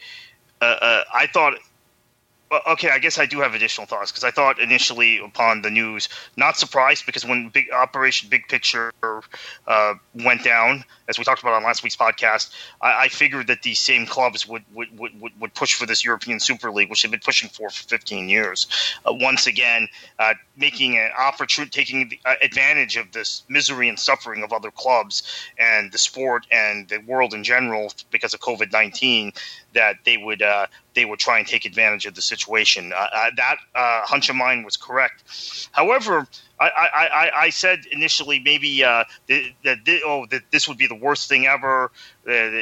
I thought, okay, I guess I do have additional thoughts, because I thought initially upon the news, not surprised, because when Operation Big Picture went down, as we talked about on last week's podcast, I figured that these same clubs would push for this European Super League, which they've been pushing for 15 years. Once again, making an opportunity, taking advantage of this misery and suffering of other clubs and the sport and the world in general because of COVID-19, that they would try and take advantage of the situation. That hunch of mine was correct. However, I said initially maybe that this would be the worst thing ever. To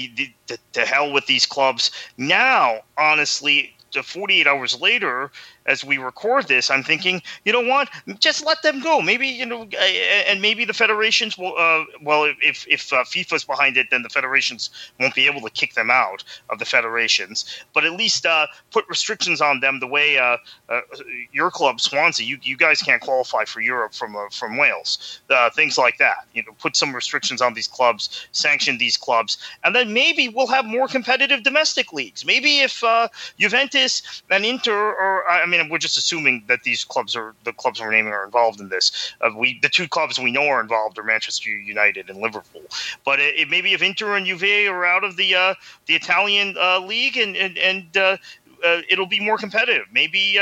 hell with these clubs. Now, honestly, 48 hours later, as we record this, I'm thinking, you know what? Just let them go. Maybe, and maybe the federations will. If FIFA's behind it, then the federations won't be able to kick them out of the federations. But at least put restrictions on them. The way your club, Swansea, you guys can't qualify for Europe from Wales. Things like that. Put some restrictions on these clubs, sanction these clubs, and then maybe we'll have more competitive domestic leagues. Maybe if Juventus and Inter, we're just assuming that the clubs we're naming are involved in this. The 2 clubs we know are involved are Manchester United and Liverpool. But it maybe if Inter and Juve are out of the Italian league and it'll be more competitive. Maybe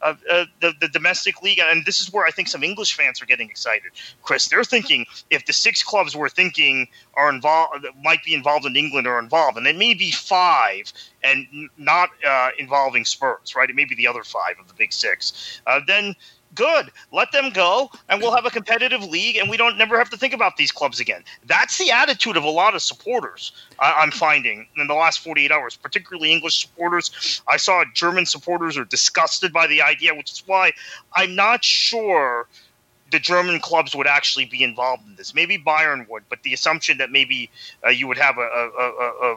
the domestic league, and this is where I think some English fans are getting excited. Chris, they're thinking if the 6 clubs we're thinking are involved, might be involved in England, are involved, and it may be 5 and not involving Spurs, right? It may be the other 5 of the big 6. Then good, let them go, and we'll have a competitive league, and we never have to think about these clubs again. That's the attitude of a lot of supporters I'm finding in the last 48 hours, particularly English supporters. I saw German supporters are disgusted by the idea, which is why I'm not sure the German clubs would actually be involved in this. Maybe Bayern would, but the assumption that maybe you would have a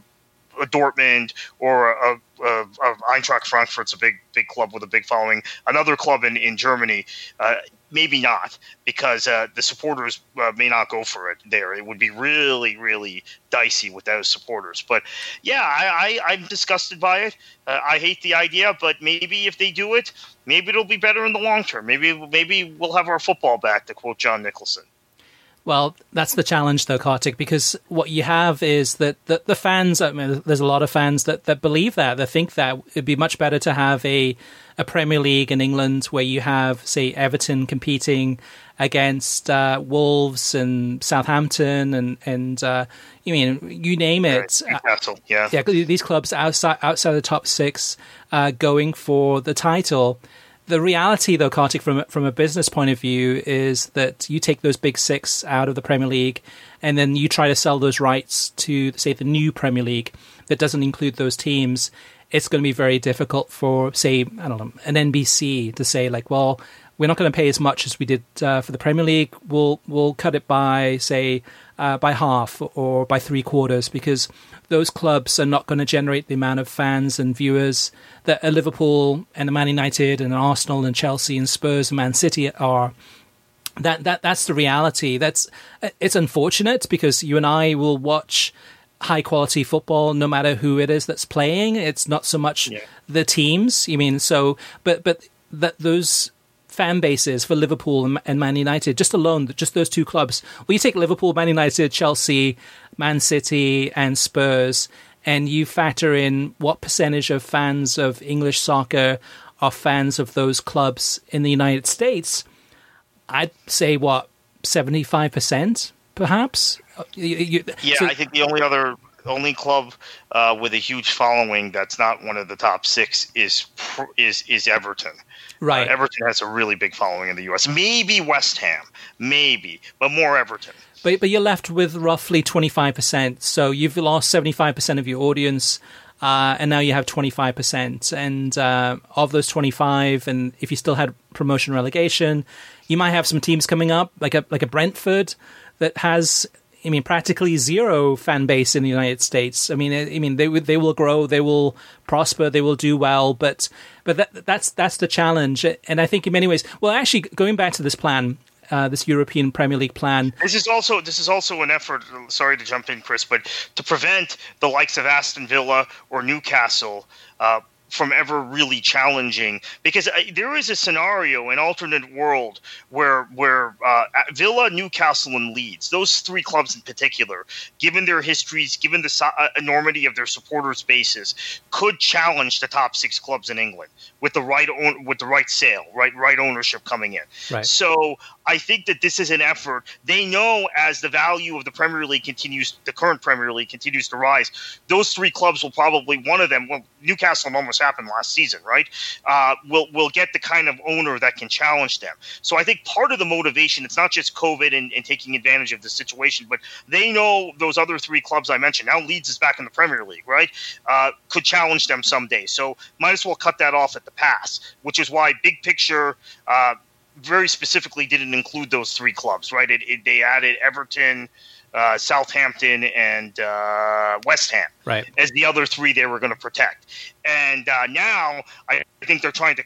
Dortmund or a Eintracht Frankfurt's a big club with a big following. Another club in Germany, maybe not, because the supporters may not go for it there. It would be really, really dicey with those supporters. But yeah, I'm disgusted by it. I hate the idea, but maybe if they do it, maybe it'll be better in the long term. Maybe we'll have our football back, to quote John Nicholson. Well, that's the challenge, though, Kartik, because what you have is that the fans, I mean, there's a lot of fans that believe that, that think that it'd be much better to have a Premier League in England where you have, say, Everton competing against Wolves and Southampton and you name it. Newcastle, yeah. Yeah, these clubs outside the top six going for the title. The reality, though, Kartik, from a business point of view, is that you take those big six out of the Premier League and then you try to sell those rights to, say, the new Premier League that doesn't include those teams. It's going to be very difficult for, say, I don't know, an NBC to say, like, well, we're not going to pay as much as we did for the Premier League. We'll cut it by, say, by half or by 3/4, because those clubs are not going to generate the amount of fans and viewers that a Liverpool and a Man United and an Arsenal and Chelsea and Spurs and Man City are. That's the reality. It's unfortunate because you and I will watch high quality football no matter who it is that's playing. It's not so much the teams. But those fan bases for Liverpool and Man United, just those two clubs. Well, you take Liverpool, Man United, Chelsea, Man City, and Spurs, and you factor in what percentage of fans of English soccer are fans of those clubs in the United States. I'd say, 75%, perhaps? I think the only club with a huge following that's not one of the top six is Everton. Right. Everton has a really big following in the U.S. Maybe West Ham, but more Everton. But you're left with roughly 25%. So you've lost 75% of your audience, and now you have 25%. And of those 25, and if you still had promotion relegation, you might have some teams coming up, like a Brentford, that has, practically zero fan base in the United States. They will grow, they will prosper, they will do well, but that's the challenge. And I think in many ways, well, actually, going back to this plan, this European Premier League plan. This is also an effort, sorry to jump in, Chris, but to prevent the likes of Aston Villa or Newcastle from ever really challenging, because there is a scenario, an alternate world where Villa, Newcastle, and Leeds, those three clubs in particular, given their histories, given the enormity of their supporters' bases, could challenge the top six clubs in England with the right sale, right ownership coming in. Right. So I think that this is an effort. They know as the value of the Premier League the current Premier League continues to rise, those three clubs will probably, one of them, Newcastle almost happened last season, right? Will get the kind of owner that can challenge them. So I think part of the motivation, it's not just COVID and taking advantage of the situation, but they know those other three clubs I mentioned, now Leeds is back in the Premier League, right? Could challenge them someday. So might as well cut that off at the pass, which is why big picture very specifically didn't include those three clubs, right? They added Everton, Southampton, and West Ham as the other three they were going to protect. And now I think they're trying to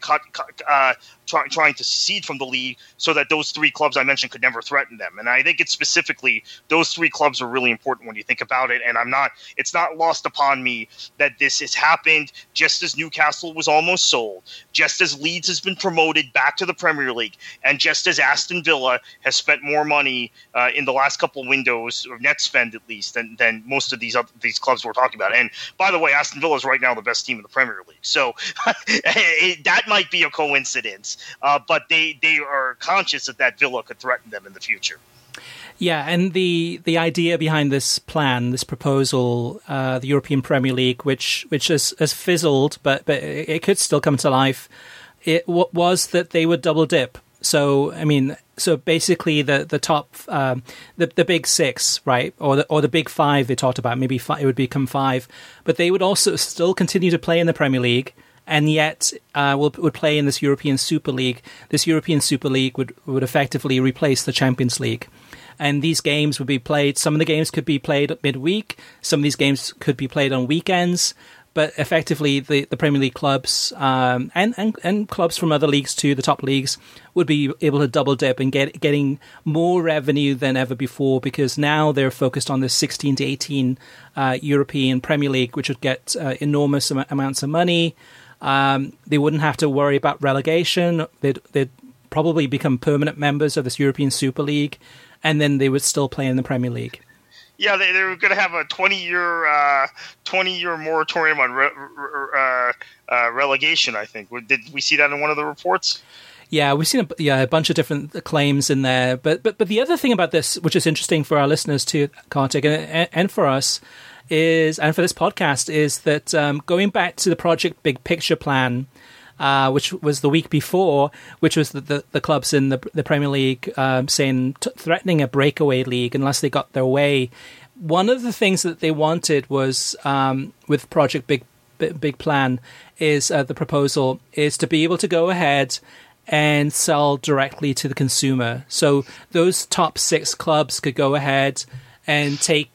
trying to secede from the league so that those three clubs I mentioned could never threaten them. And I think it's specifically those three clubs are really important when you think about it. And it's not lost upon me that this has happened just as Newcastle was almost sold, just as Leeds has been promoted back to the Premier League, and just as Aston Villa has spent more money in the last couple windows, or net spend at least, than most of these clubs we're talking about. And by the way, Aston Villa is right now the best team in the Premier League. So that might be a coincidence. But they are conscious that Villa could threaten them in the future. Yeah, and the idea behind this plan, this proposal, the European Premier League, which has fizzled, but it could still come to life, it was that they would double dip. So basically the top, the big six, right, or the big five they talked about, maybe it would become five, but they would also still continue to play in the Premier League. and yet would play in this European Super League. This European Super League would effectively replace the Champions League. And these games would be played, some of the games could be played midweek, some of these games could be played on weekends, but effectively the Premier League clubs and clubs from other leagues too, the top leagues, would be able to double dip and getting more revenue than ever before, because now they're focused on the 16 to 18 European Premier League, which would get enormous amounts of money. They wouldn't have to worry about relegation. They'd probably become permanent members of this European Super League, and then they would still play in the Premier League. Yeah, they were going to have a 20-year moratorium on relegation, I think. Did we see that in one of the reports? Yeah, we've seen a bunch of different claims in there. But the other thing about this, which is interesting for our listeners too, Kartik, and for us, and for this podcast, is that going back to the Project Big Picture plan, which was the week before, which was the clubs in the Premier League threatening a breakaway league unless they got their way. One of the things that they wanted was, with Project Big Plan, is the proposal is to be able to go ahead and sell directly to the consumer. So those top 6 clubs could go ahead and take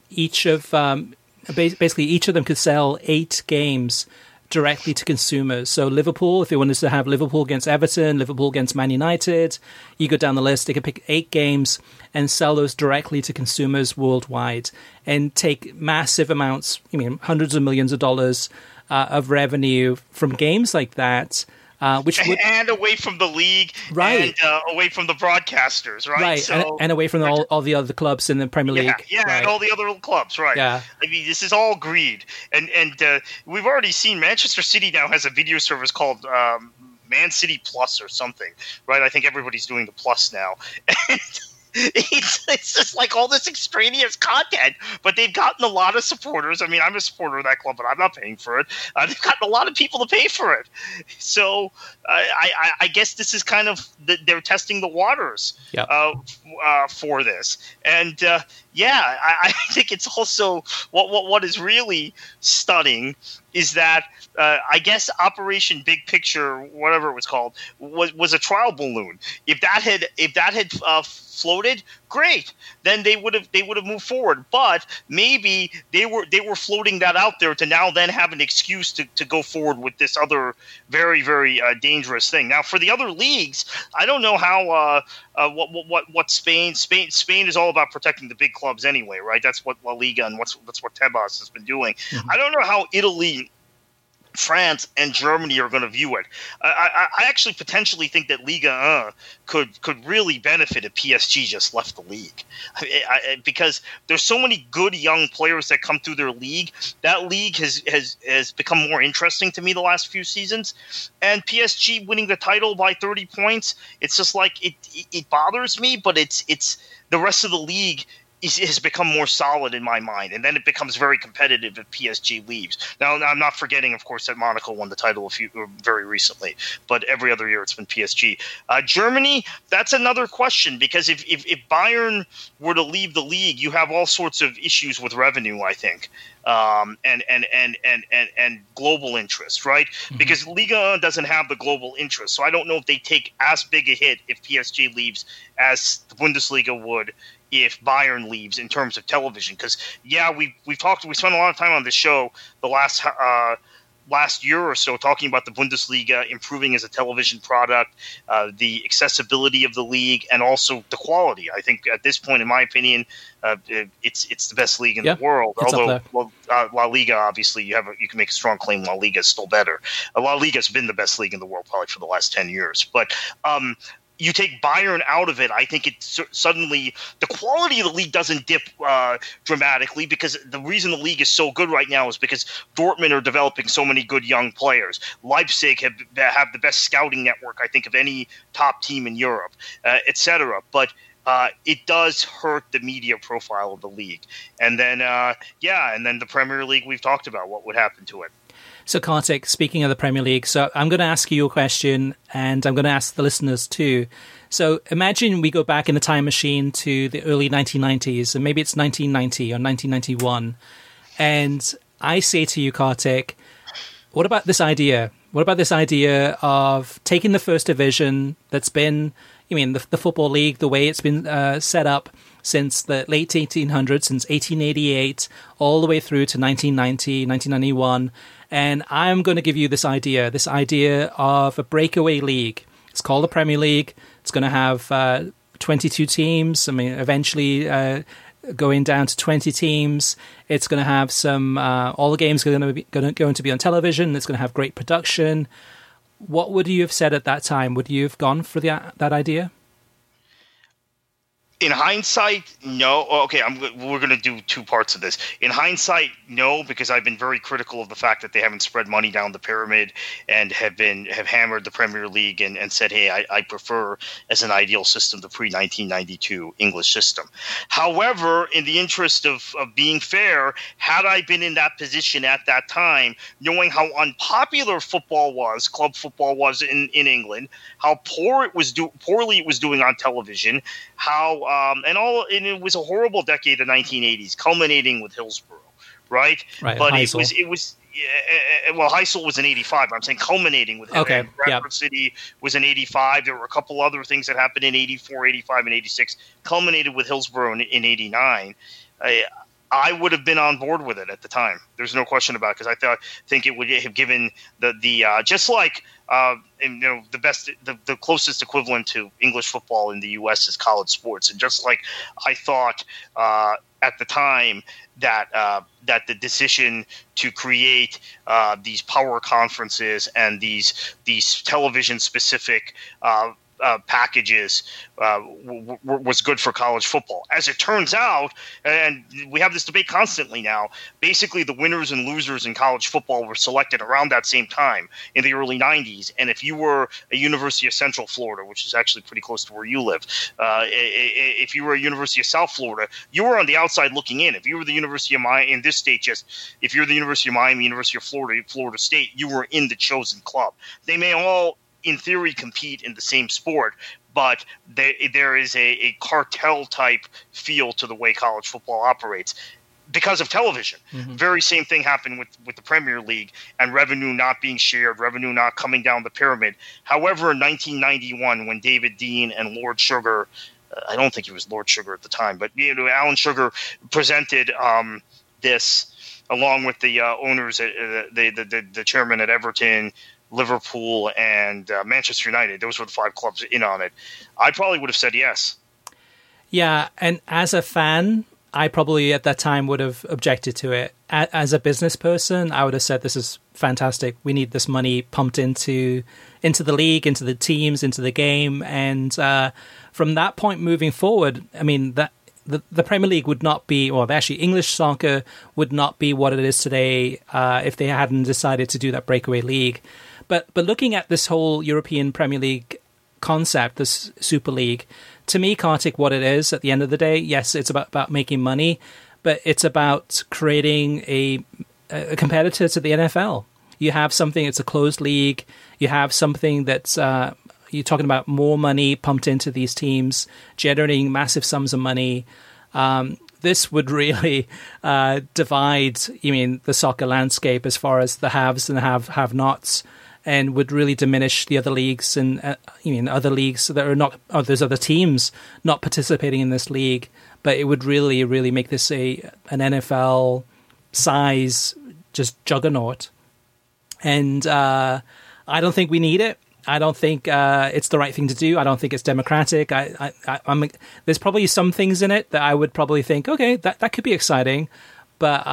basically each of them could sell 8 games directly to consumers. So Liverpool, if they wanted to have Liverpool against Everton, Liverpool against Man United, you go down the list, they could pick 8 games and sell those directly to consumers worldwide and take massive amounts, hundreds of millions of dollars of revenue from games like that. And away from the league, right? And away from the broadcasters, right? Right, so, and away from all the other clubs in the Premier League. Yeah, right. And all the other clubs, right? Yeah. I mean, this is all greed, and we've already seen Manchester City now has a video service called Man City Plus or something, right? I think everybody's doing the Plus now. It's just like all this extraneous content, but they've gotten a lot of supporters. I mean, I'm a supporter of that club, but I'm not paying for it. They've gotten a lot of people to pay for it. So I guess this is kind of they're testing the waters for this. And I think it's also what is really stunning is that I guess Operation Big Picture, whatever it was called, was a trial balloon. If that had floated, great. Then they would have moved forward. But maybe they were floating that out there to now then have an excuse to go forward with this other very, very dangerous thing. Now for the other leagues, I don't know how what Spain is all about protecting the big clubs anyway, right? That's what La Liga and that's what Tebas has been doing. Mm-hmm. I don't know how Italy, France, and Germany are going to view it. I actually potentially think that Liga 1 could really benefit if PSG just left the league, because there's so many good young players that come through their league. That league has become more interesting to me the last few seasons, and PSG winning the title by 30 points, it's just like it bothers me, but it's the rest of the league has become more solid in my mind, and then it becomes very competitive if PSG leaves. Now, I'm not forgetting, of course, that Monaco won the title very recently, but every other year it's been PSG. Germany, that's another question, because if Bayern were to leave the league, you have all sorts of issues with revenue, I think. And global interest, right? Mm-hmm. Because Liga doesn't have the global interest, so I don't know if they take as big a hit if PSG leaves as the Bundesliga would if Bayern leaves in terms of television. Because we spent a lot of time on this show the last year or so talking about the Bundesliga improving as a television product, the accessibility of the league, and also the quality. I think at this point, in my opinion, it's the best league in the world. Although La Liga, obviously, you can make a strong claim La Liga is still better. La Liga has been the best league in the world probably for the last 10 years. But you take Bayern out of it, I think suddenly the quality of the league doesn't dip dramatically, because the reason the league is so good right now is because Dortmund are developing so many good young players. Leipzig have the best scouting network, I think, of any top team in Europe, etc. But it does hurt the media profile of the league. And then, and then the Premier League we've talked about, what would happen to it. So, Kartik, speaking of the Premier League, so I'm going to ask you a question, and I'm going to ask the listeners too. So imagine we go back in the time machine to the early 1990s, and maybe it's 1990 or 1991, and I say to you, Kartik, what about this idea? What about this idea of taking the first division that's been, the Football League, the way it's been set up since the late 1800s, since 1888, all the way through to 1990, 1991. And I'm going to give you this idea of a breakaway league. It's called the Premier League. It's going to have 22 teams. Eventually going down to 20 teams. It's going to have some, all the games are going to be on television. It's going to have great production. What would you have said at that time? Would you have gone for that idea? In hindsight, no. Okay, we're going to do two parts of this. In hindsight, no, because I've been very critical of the fact that they haven't spread money down the pyramid and have hammered the Premier League and said, hey, I prefer, as an ideal system, the pre-1992 English system. However, in the interest of being fair, had I been in that position at that time, knowing how unpopular football was, club football was in England, how poorly it was doing on television, and it was a horrible decade, the 1980s, culminating with Hillsborough, right? But Heysel. it was Heysel was in 85. I'm saying culminating with him. Okay. Bradford City was in 85. There were a couple other things that happened in 84, 85, and 86, culminated with Hillsborough in 89. I would have been on board with it at the time. There's no question about it, because I think it would have given the just like the closest equivalent to English football in the U.S. is college sports, and just like I thought at the time that the decision to create these power conferences and these television specific packages was good for college football. As it turns out, and we have this debate constantly now, basically the winners and losers in college football were selected around that same time in the early 90s. And if you were a University of Central Florida, which is actually pretty close to where you live, if you were a University of South Florida, you were on the outside looking in. If you were the University of Miami, in this state, if you're the University of Miami, University of Florida, Florida State, you were in the chosen club. They may all, in theory, compete in the same sport, but there is a cartel-type feel to the way college football operates because of television. Mm-hmm. Very same thing happened with the Premier League and revenue not being shared, revenue not coming down the pyramid. However, in 1991, when David Dean and Lord Sugar, I don't think he was Lord Sugar at the time, but Alan Sugar presented this along with the owners, the chairman at Everton, Liverpool, and Manchester United. Those were the 5 clubs in on it. I probably would have said yes. Yeah, and as a fan, I probably at that time would have objected to it. As a business person, I would have said, this is fantastic. We need this money pumped into the league, into the teams, into the game. And from that point moving forward, the Premier League would not be, or actually English soccer would not be what it is today if they hadn't decided to do that breakaway league. But looking at this whole European Premier League concept, this Super League, to me, Kartik, what it is at the end of the day, yes, it's about making money, but it's about creating a competitor to the NFL. You have something, it's a closed league. You have something that's, you're talking about more money pumped into these teams, generating massive sums of money. This would really divide, the soccer landscape as far as the haves and have-nots, and would really diminish the other leagues and other leagues that are not, or there's other teams not participating in this league. But it would really, really make this an NFL size just juggernaut. And I don't think we need it. I don't think it's the right thing to do. I don't think it's democratic. I'm there's probably some things in it that I would probably think, okay, that could be exciting, but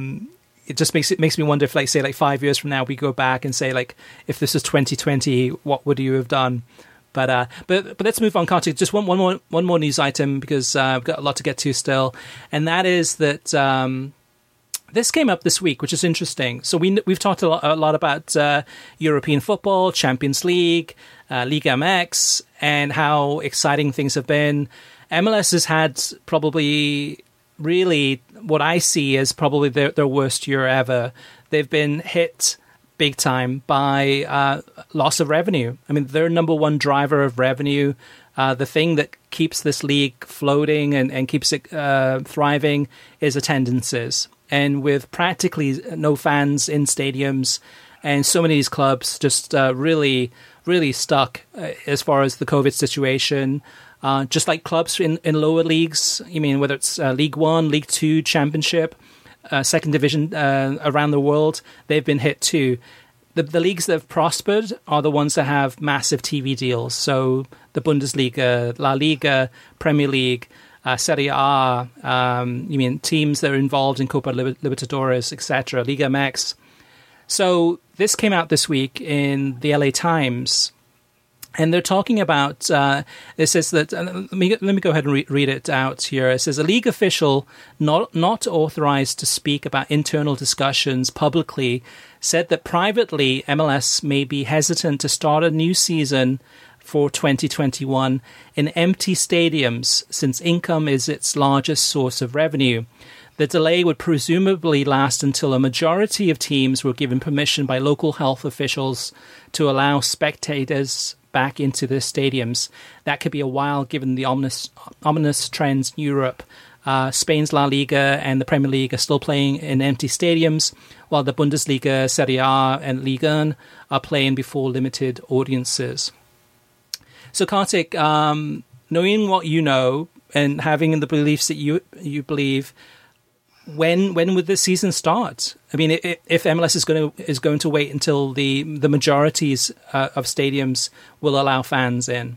it just makes me wonder if, like, say, like 5 years from now, we go back and say, like, if this was 2020, what would you have done? But let's move on, Kartik. Just one more news item, because we've got a lot to get to still, and that is that. This came up this week, which is interesting. So we've talked a lot about European football, Champions League, Liga MX, and how exciting things have been. MLS has had probably, really, what I see as probably their worst year ever. They've been hit big time by loss of revenue. Their number one driver of revenue, the thing that keeps this league floating and keeps it thriving, is attendances. And with practically no fans in stadiums, and so many of these clubs just really stuck as far as the COVID situation. Just like clubs in lower leagues, whether it's League One, League Two, Championship, Second Division around the world, they've been hit too. The leagues that have prospered are the ones that have massive TV deals. So the Bundesliga, La Liga, Premier League, Serie A, teams that are involved in Copa Libertadores, etc., Liga MX. So this came out this week in the LA Times, and they're talking about, it says that, let me go ahead and read it out here. It says, a league official not authorized to speak about internal discussions publicly said that privately MLS may be hesitant to start a new season for 2021 in empty stadiums since income is its largest source of revenue. The delay would presumably last until a majority of teams were given permission by local health officials to allow spectators back into the stadiums. That could be a while given the ominous trends in Europe. Spain's La Liga and the Premier League are still playing in empty stadiums, while the Bundesliga, Serie A and Ligue 1 are playing before limited audiences. So Kartik, knowing what you know and having the beliefs that you believe, when would the season start? I mean, if MLS is going to wait until the majorities of stadiums will allow fans in,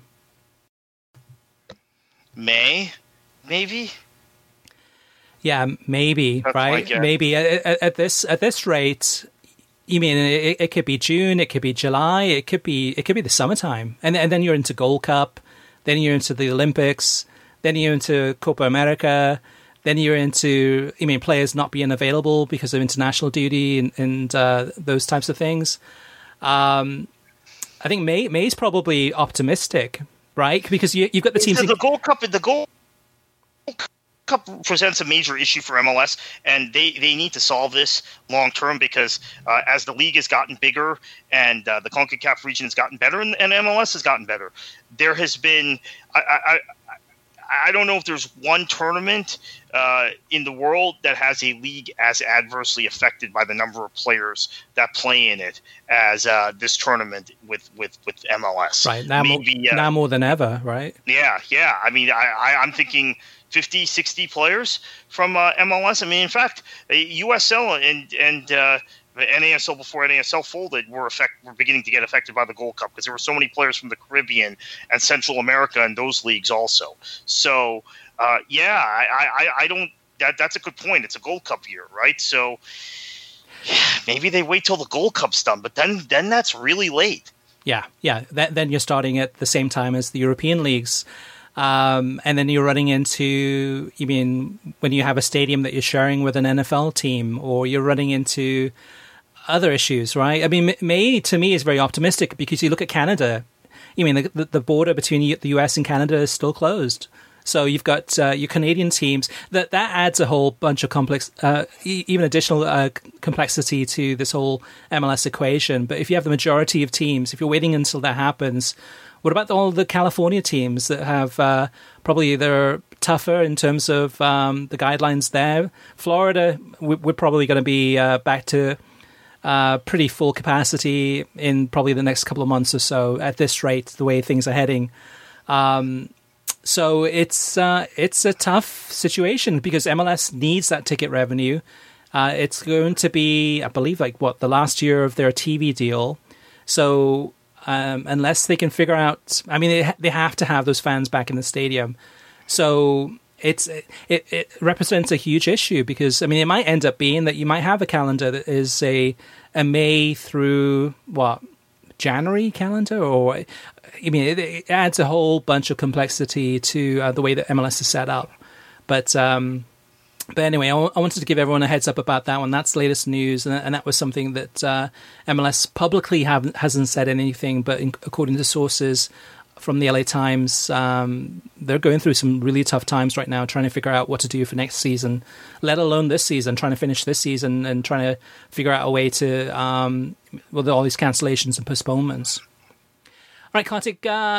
May, maybe. Yeah, maybe. That's right. Maybe at this rate. You mean it could be June, it could be July, it could be the summertime, and then you're into Gold Cup, then you're into the Olympics, then you're into Copa America, then you're into players not being available because of international duty and those types of things. I think May's probably optimistic, right? Because you've got the teams. The Gold Cup presents a major issue for MLS, and they need to solve this long term because as the league has gotten bigger and the CONCACAF region has gotten better and MLS has gotten better, there has been I don't know if there's one tournament in the world that has a league as adversely affected by the number of players that play in it as this tournament with MLS. Right, now more than ever, right? Yeah. I mean, I'm thinking 50, 60 players from MLS. I mean, in fact, USL and NASL before NASL folded were beginning to get affected by the Gold Cup because there were so many players from the Caribbean and Central America in those leagues also. So, I don't. That's a good point. It's a Gold Cup year, right? So, maybe they wait till the Gold Cup's done, but then that's really late. Yeah. Then you're starting at the same time as the European leagues. And then you're running into, when you have a stadium that you're sharing with an NFL team, or you're running into other issues, right? I mean, May to me is very optimistic because you look at Canada. The border between the US and Canada is still closed. So you've got your Canadian teams. That adds a whole bunch of even additional complexity to this whole MLS equation. But if you have the majority of teams, if you're waiting until that happens, what about all the California teams that have probably they're tougher in terms of the guidelines there? Florida, we're probably going to be back to pretty full capacity in probably the next couple of months or so at this rate, the way things are heading. So it's a tough situation because MLS needs that ticket revenue. It's going to be, I believe, the last year of their TV deal. So unless they can figure out, they have to have those fans back in the stadium. So it represents a huge issue because it might end up being that you might have a calendar that is a May through January calendar, or it adds a whole bunch of complexity to the way that MLS is set up. But anyway, I wanted to give everyone a heads up about that one. That's the latest news, and that was something that MLS publicly hasn't said anything, but according to sources from the LA Times, they're going through some really tough times right now, trying to figure out what to do for next season, let alone this season, trying to finish this season and trying to figure out a way to, with all these cancellations and postponements. All right, Kartik,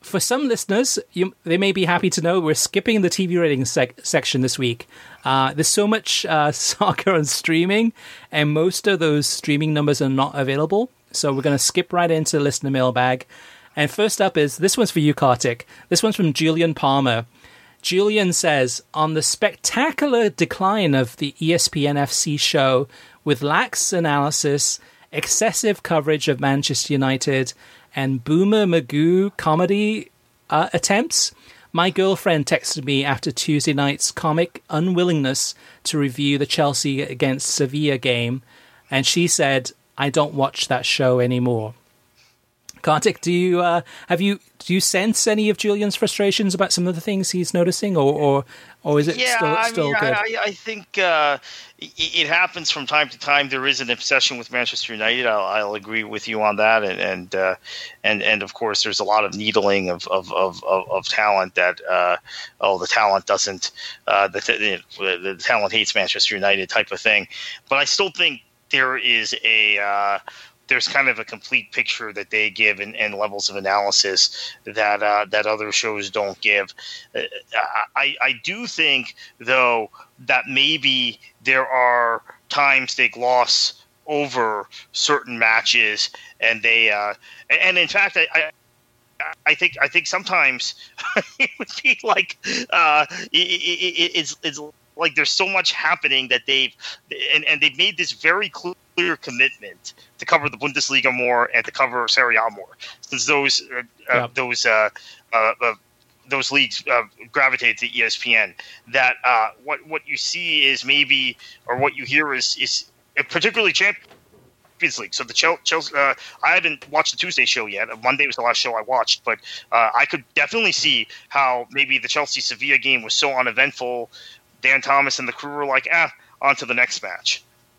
For some listeners, they may be happy to know we're skipping the TV ratings section this week. There's so much soccer on streaming, and most of those streaming numbers are not available. So we're going to skip right into listener mailbag. And first up is, this one's for you, Kartik. This one's from Julian Palmer. Julian says, on the spectacular decline of the ESPN FC show with lax analysis, excessive coverage of Manchester United, and Boomer Magoo comedy attempts, my girlfriend texted me after Tuesday night's comic unwillingness to review the Chelsea against Sevilla game, and she said, I don't watch that show anymore. Kartik, do you sense any of Julian's frustrations about some of the things he's noticing, or is it still good? I think it happens from time to time. There is an obsession with Manchester United. I'll agree with you on that, and of course there's a lot of needling of talent that the talent doesn't the talent hates Manchester United type of thing. But I still think there is there's kind of a complete picture that they give and levels of analysis that other shows don't give. I do think, though, that maybe there are times they gloss over certain matches, and they and in fact I think sometimes it would be like it's like there's so much happening that they've made this very clear commitment to cover the Bundesliga more and to cover Serie A more, since those leagues gravitate to ESPN. That what you see is maybe, or what you hear is particularly Champions League. So the Chelsea, I haven't watched the Tuesday show yet. Monday was the last show I watched, but I could definitely see how maybe the Chelsea-Sevilla game was so uneventful. Dan Thomas and the crew were like, on to the next match.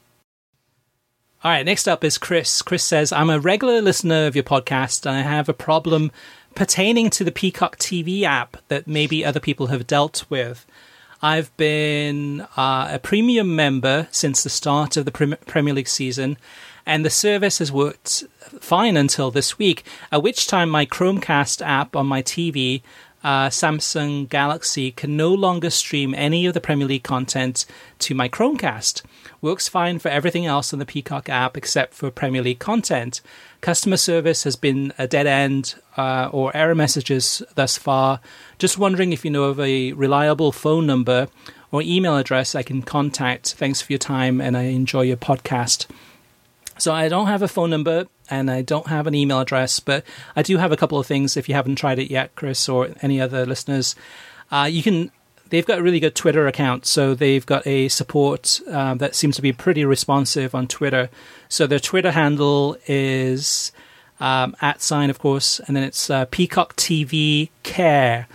All right, next up is Chris. Chris says, I'm a regular listener of your podcast, and I have a problem pertaining to the Peacock TV app that maybe other people have dealt with. I've been a premium member since the start of the Premier League season, and the service has worked fine until this week, at which time my Chromecast app on my TV, Samsung Galaxy, can no longer stream any of the Premier League content to my Chromecast. Works fine for everything else on the Peacock app except for Premier League content. Customer service has been a dead end or error messages thus far. Just wondering if you know of a reliable phone number or email address I can contact. Thanks for your time, and I enjoy your podcast. So I don't have a phone number and I don't have an email address, but I do have a couple of things if you haven't tried it yet, Chris, or any other listeners. They've got a really good Twitter account, so they've got a support that seems to be pretty responsive on Twitter. So their Twitter handle is @, of course, and then it's Peacock TV Care,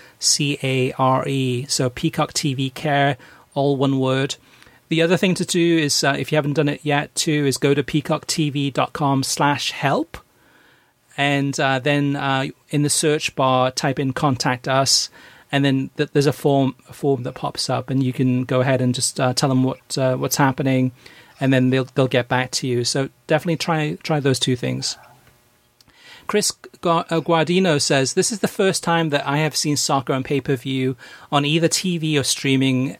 CARE. So Peacock TV Care, all one word. The other thing to do is, if you haven't done it yet, too, is go to peacocktv.com/help. And then in the search bar, type in Contact Us. And then there's a form that pops up, and you can go ahead and just tell them what's happening, and then they'll get back to you. So definitely try those two things. Chris Guardino says, this is the first time that I have seen soccer on pay-per-view on either TV or streaming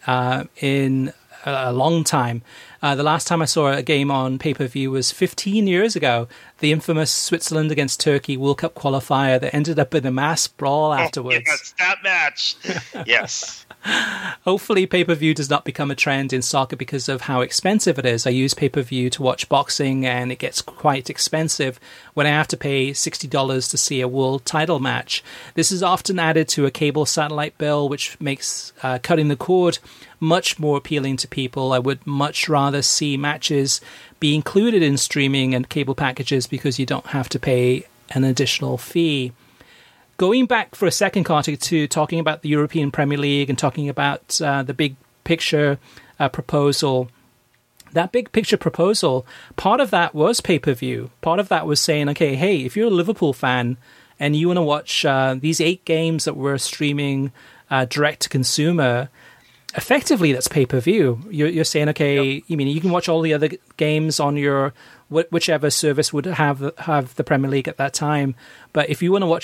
in a long time. The last time I saw a game on pay-per-view was 15 years ago, the infamous Switzerland against Turkey World Cup qualifier that ended up in a mass brawl afterwards. Yes, that match. Yes. Hopefully pay-per-view does not become a trend in soccer because of how expensive it is. I use pay-per-view to watch boxing, and it gets quite expensive when I have to pay $60 to see a world title match. This is often added to a cable satellite bill, which makes cutting the cord much more appealing to people. I would much rather see matches be included in streaming and cable packages because you don't have to pay an additional fee. Going back for a second, Kartik, to talking about the European Premier League and talking about the big picture proposal. That big picture proposal, part of that was pay-per-view. Part of that was saying, okay, hey, if you're a Liverpool fan and you want to watch these 8 games that we're streaming direct to consumer, effectively that's pay-per-view. You're saying, okay, yep. You mean you can watch all the other games on your whichever service would have the Premier League at that time, but if you want to watch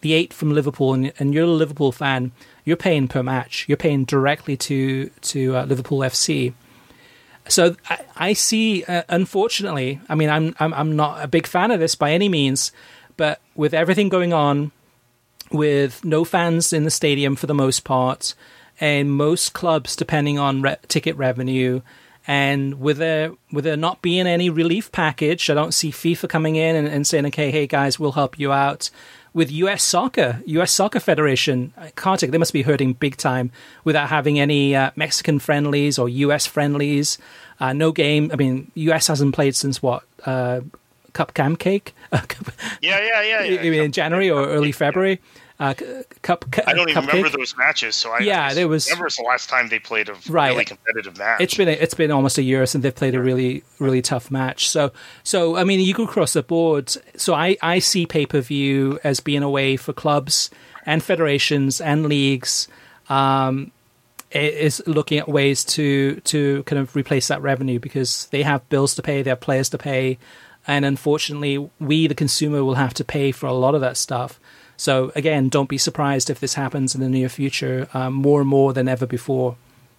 the 8 from Liverpool, and you're a Liverpool fan, you're paying per match. You're paying directly to Liverpool FC. So I see, unfortunately, I mean, I'm not a big fan of this by any means, but with everything going on, with no fans in the stadium for the most part, and most clubs depending on ticket revenue, and with there not being any relief package, I don't see FIFA coming in and saying, okay, hey guys, we'll help you out. With US Soccer Federation, Kartik, they must be hurting big time without having any Mexican friendlies or US friendlies. No game. I mean, US hasn't played since what? Cup Cam Cake? Yeah. In January or early February. I don't even remember those matches, so there was. Remember the last time they played a really competitive match. It's been almost a year since they've played a really, really tough match. So I mean, you go across the board. So I see pay-per-view as being a way for clubs and federations and leagues is looking at ways to kind of replace that revenue, because they have bills to pay, they have players to pay, and unfortunately, we the consumer will have to pay for a lot of that stuff. So again, don't be surprised if this happens in the near future, more and more than ever before.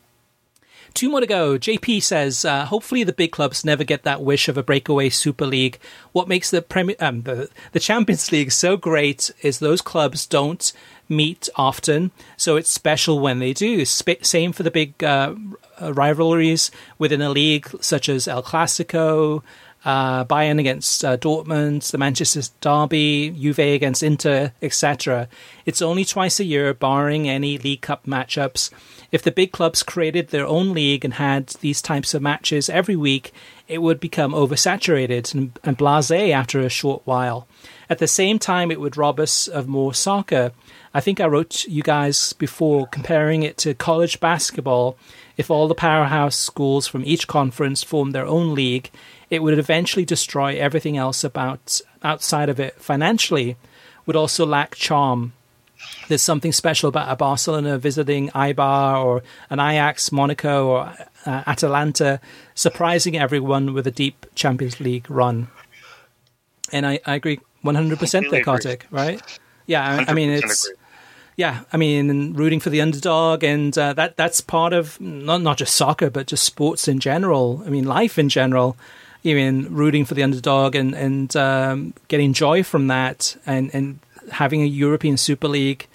2 more to go. JP says, hopefully the big clubs never get that wish of a breakaway Super League. What makes the Champions League so great is those clubs don't meet often, so it's special when they do. Same for the big rivalries within a league, such as El Clasico, Bayern against Dortmund, the Manchester Derby, Juve against Inter, etc. It's only twice a year, barring any League Cup matchups. If the big clubs created their own league and had these types of matches every week, it would become oversaturated and blasé after a short while. At the same time, it would rob us of more soccer. I think I wrote you guys before comparing it to college basketball. If all the powerhouse schools from each conference formed their own league, it would eventually destroy everything else outside of it. Financially, would also lack charm. There's something special about a Barcelona visiting Eibar or an Ajax, Monaco or Atalanta, surprising everyone with a deep Champions League run. And I agree 100% there, Kartik, right? Yeah, I mean, it's... Agree. Yeah, I mean, rooting for the underdog, and that's part of not just soccer, but just sports in general. I mean, life in general. I mean, rooting for the underdog and getting joy from that, and having a European Super League,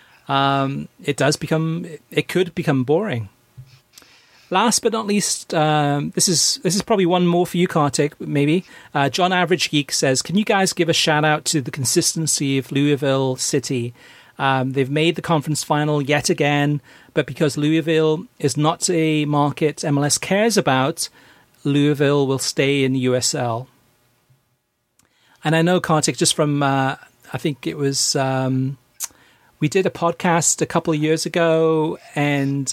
it could become boring. Last but not least, this is probably one more for you, Kartik, maybe. John Average Geek says, can you guys give a shout out to the consistency of Louisville City? They've made the conference final yet again, but because Louisville is not a market MLS cares about, Louisville will stay in USL. And I know, Kartik, just from, I think it was, we did a podcast a couple of years ago, and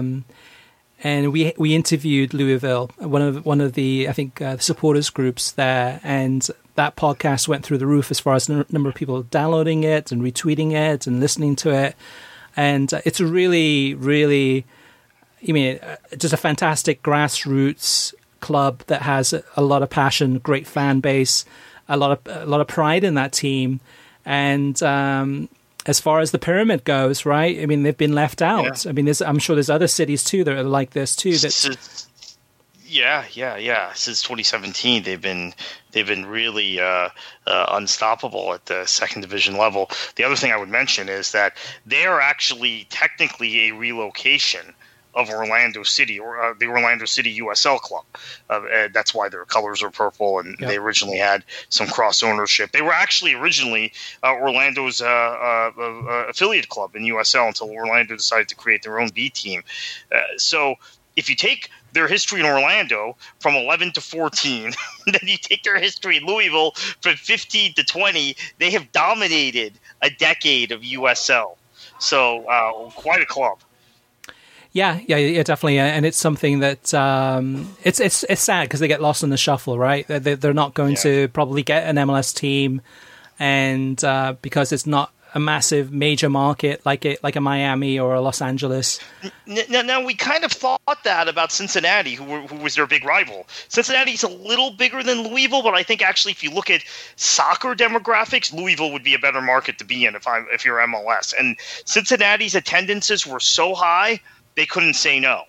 we interviewed Louisville, one of the I think supporters groups there, and that podcast went through the roof as far as the number of people downloading it and retweeting it and listening to it, and it's a really, really, I mean, just a fantastic grassroots club that has a lot of passion, great fan base, a lot of pride in that team, and as far as the pyramid goes, right? I mean, they've been left out. Yeah. I mean, I'm sure there's other cities too that are like this too. Yeah. Since 2017, they've been really unstoppable at the second division level. The other thing I would mention is that they are actually technically a relocation of Orlando City, or the Orlando City USL club. That's why their colors are purple, and they originally had some cross ownership. They were actually originally Orlando's affiliate club in USL until Orlando decided to create their own B team. So if you take their history in Orlando from 11 to 14, then you take their history in Louisville from 15 to 20, they have dominated a decade of USL. So quite a club. Yeah, definitely, and it's something that it's sad because they get lost in the shuffle, right? They're not going to probably get an MLS team, and because it's not a massive major market like a Miami or a Los Angeles. Now we kind of thought that about Cincinnati, who was their big rival. Cincinnati's a little bigger than Louisville, but I think actually if you look at soccer demographics, Louisville would be a better market to be in if you're MLS. And Cincinnati's attendances were so high they couldn't say no.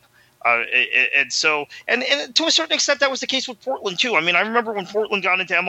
And to a certain extent, that was the case with Portland, too. I mean, I remember when Portland got into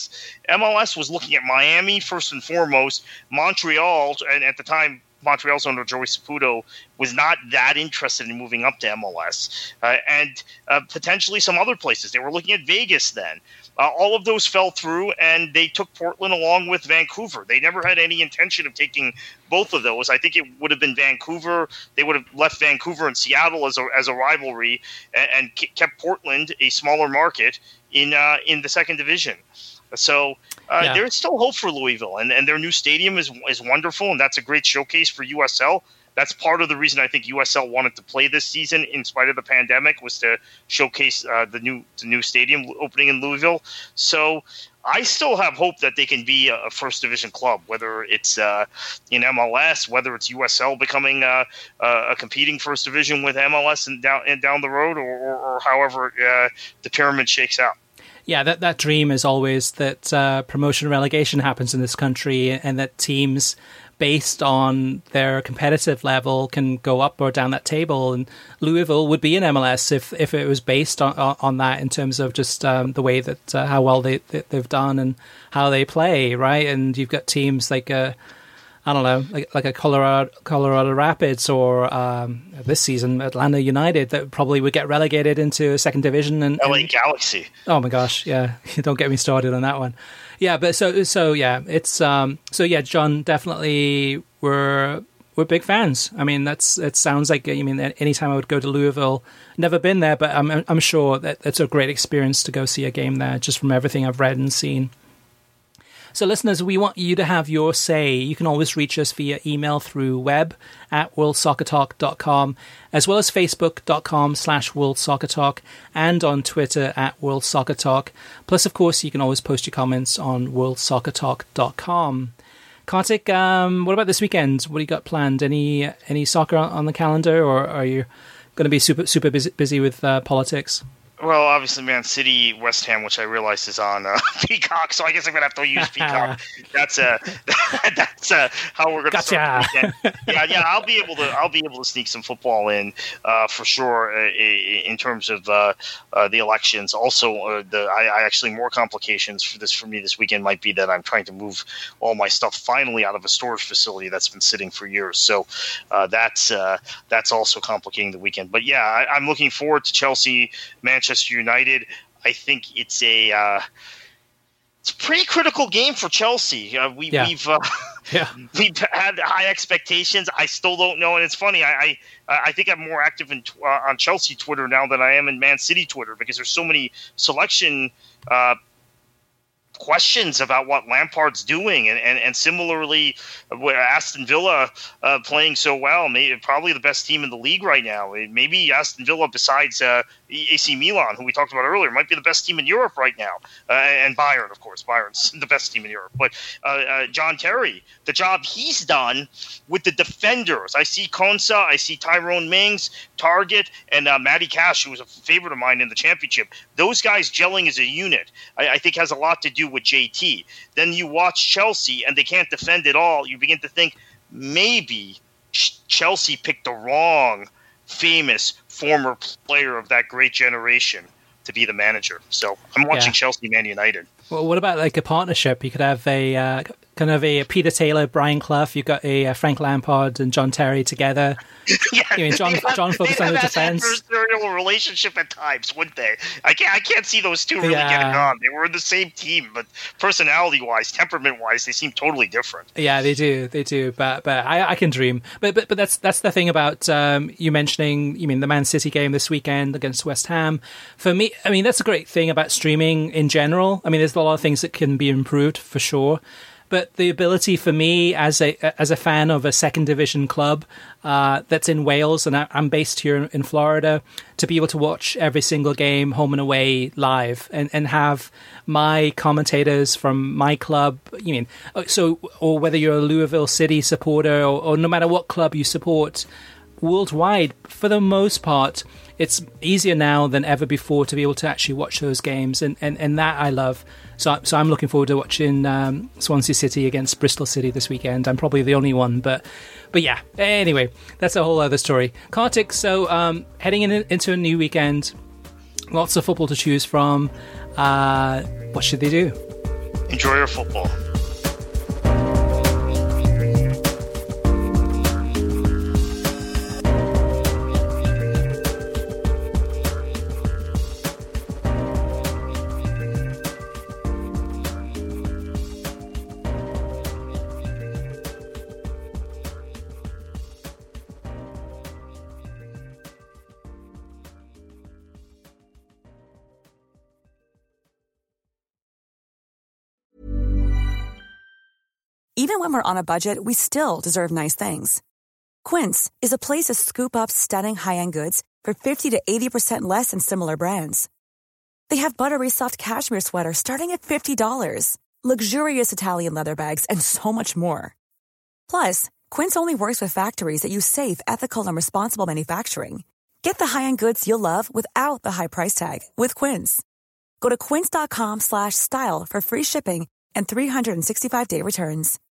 MLS was looking at Miami first and foremost, Montreal, and at the time, Montreal's owner, Joey Saputo, was not that interested in moving up to MLS, and potentially some other places. They were looking at Vegas then. All of those fell through, and they took Portland along with Vancouver. They never had any intention of taking both of those. I think it would have been Vancouver. They would have left Vancouver and Seattle as a rivalry, and kept Portland, a smaller market, in the second division. So there's still hope for Louisville, and their new stadium is wonderful, and that's a great showcase for USL. That's part of the reason I think USL wanted to play this season in spite of the pandemic, was to showcase the new stadium opening in Louisville. So I still have hope that they can be a first division club, whether it's in MLS, whether it's USL becoming a competing first division with MLS and down the road, or however the pyramid shakes out. Yeah, that dream is always that promotion and relegation happens in this country, and that teams based on their competitive level can go up or down that table. And Louisville would be in MLS if it was based on that, in terms of just the way that how well they've done and how they play, right? And you've got teams like I don't know, like a Colorado Rapids, or this season Atlanta United, that probably would get relegated into a second division. And LA Galaxy. Oh my gosh, yeah, don't get me started on that one. Yeah, but so yeah, it's John, definitely we're big fans. I mean, it sounds like, I mean, anytime I would go to Louisville, never been there, but I'm sure that it's a great experience to go see a game there, just from everything I've read and seen. So listeners, we want you to have your say. You can always reach us via email through web at worldsoccertalk.com, as well as facebook.com/worldsoccertalk, and on Twitter at worldsoccertalk. Plus, of course, you can always post your comments on worldsoccertalk.com. Kartik, what about this weekend? What do you got planned? Any soccer on the calendar, or are you going to be super busy with politics? Well, obviously, Man City, West Ham, which I realize is on Peacock, so I guess I'm gonna have to use Peacock. That's how we're gonna start the weekend. Yeah, I'll be able to sneak some football in for sure in terms of the elections. Also, I actually, more complications for me this weekend might be that I'm trying to move all my stuff finally out of a storage facility that's been sitting for years. So that's also complicating the weekend. But yeah, I'm looking forward to Chelsea, Manchester United. I think it's a pretty critical game for Chelsea. We've had high expectations. I still don't know, and it's funny. I think I'm more active on Chelsea Twitter now than I am in Man City Twitter, because there's so many selection questions about what Lampard's doing, and similarly, Aston Villa playing so well, probably the best team in the league right now. Maybe Aston Villa, besides AC Milan, who we talked about earlier, might be the best team in Europe right now, and Bayern, of course. Bayern's the best team in Europe. But John Terry, the job he's done with the defenders, I see Konsa, I see Tyrone Mings, Target, and Matty Cash, who was a favorite of mine in the championship. Those guys gelling as a unit, I think, has a lot to do with JT. Then you watch Chelsea, and they can't defend at all. You begin to think maybe Chelsea picked the wrong famous former player of that great generation to be the manager. So I'm watching Chelsea Man United. Well, what about like a partnership? You could have a kind of a Peter Taylor, Brian Clough. You've got a Frank Lampard and John Terry together. John focused on the defense. Adversarial relationship at times, wouldn't they? I can't see those two really getting on. They were in the same team, but personality-wise, temperament-wise, they seem totally different. Yeah, they do. But I can dream. But that's the thing about you mentioning. You mean the Man City game this weekend against West Ham? For me, I mean, that's a great thing about streaming in general. I mean, there's a lot of things that can be improved for sure. but the ability for me as a fan of a second division club that's in Wales, and I'm based here in Florida, to be able to watch every single game home and away live and have my commentators from my club, or whether you're a Louisville City supporter or no matter what club you support worldwide, for the most part, it's easier now than ever before to be able to actually watch those games, and that I love. So I'm looking forward to watching Swansea City against Bristol City this weekend. I'm probably the only one, but yeah. Anyway, that's a whole other story. Kartik, so heading into a new weekend, lots of football to choose from. What should they do? Enjoy your football. Even when we're on a budget, we still deserve nice things. Quince is a place to scoop up stunning high-end goods for 50 to 80% less than similar brands. They have buttery soft cashmere sweaters starting at $50, luxurious Italian leather bags, and so much more. Plus, Quince only works with factories that use safe, ethical, and responsible manufacturing. Get the high-end goods you'll love without the high price tag with Quince. Go to quince.com/style for free shipping and 365-day returns.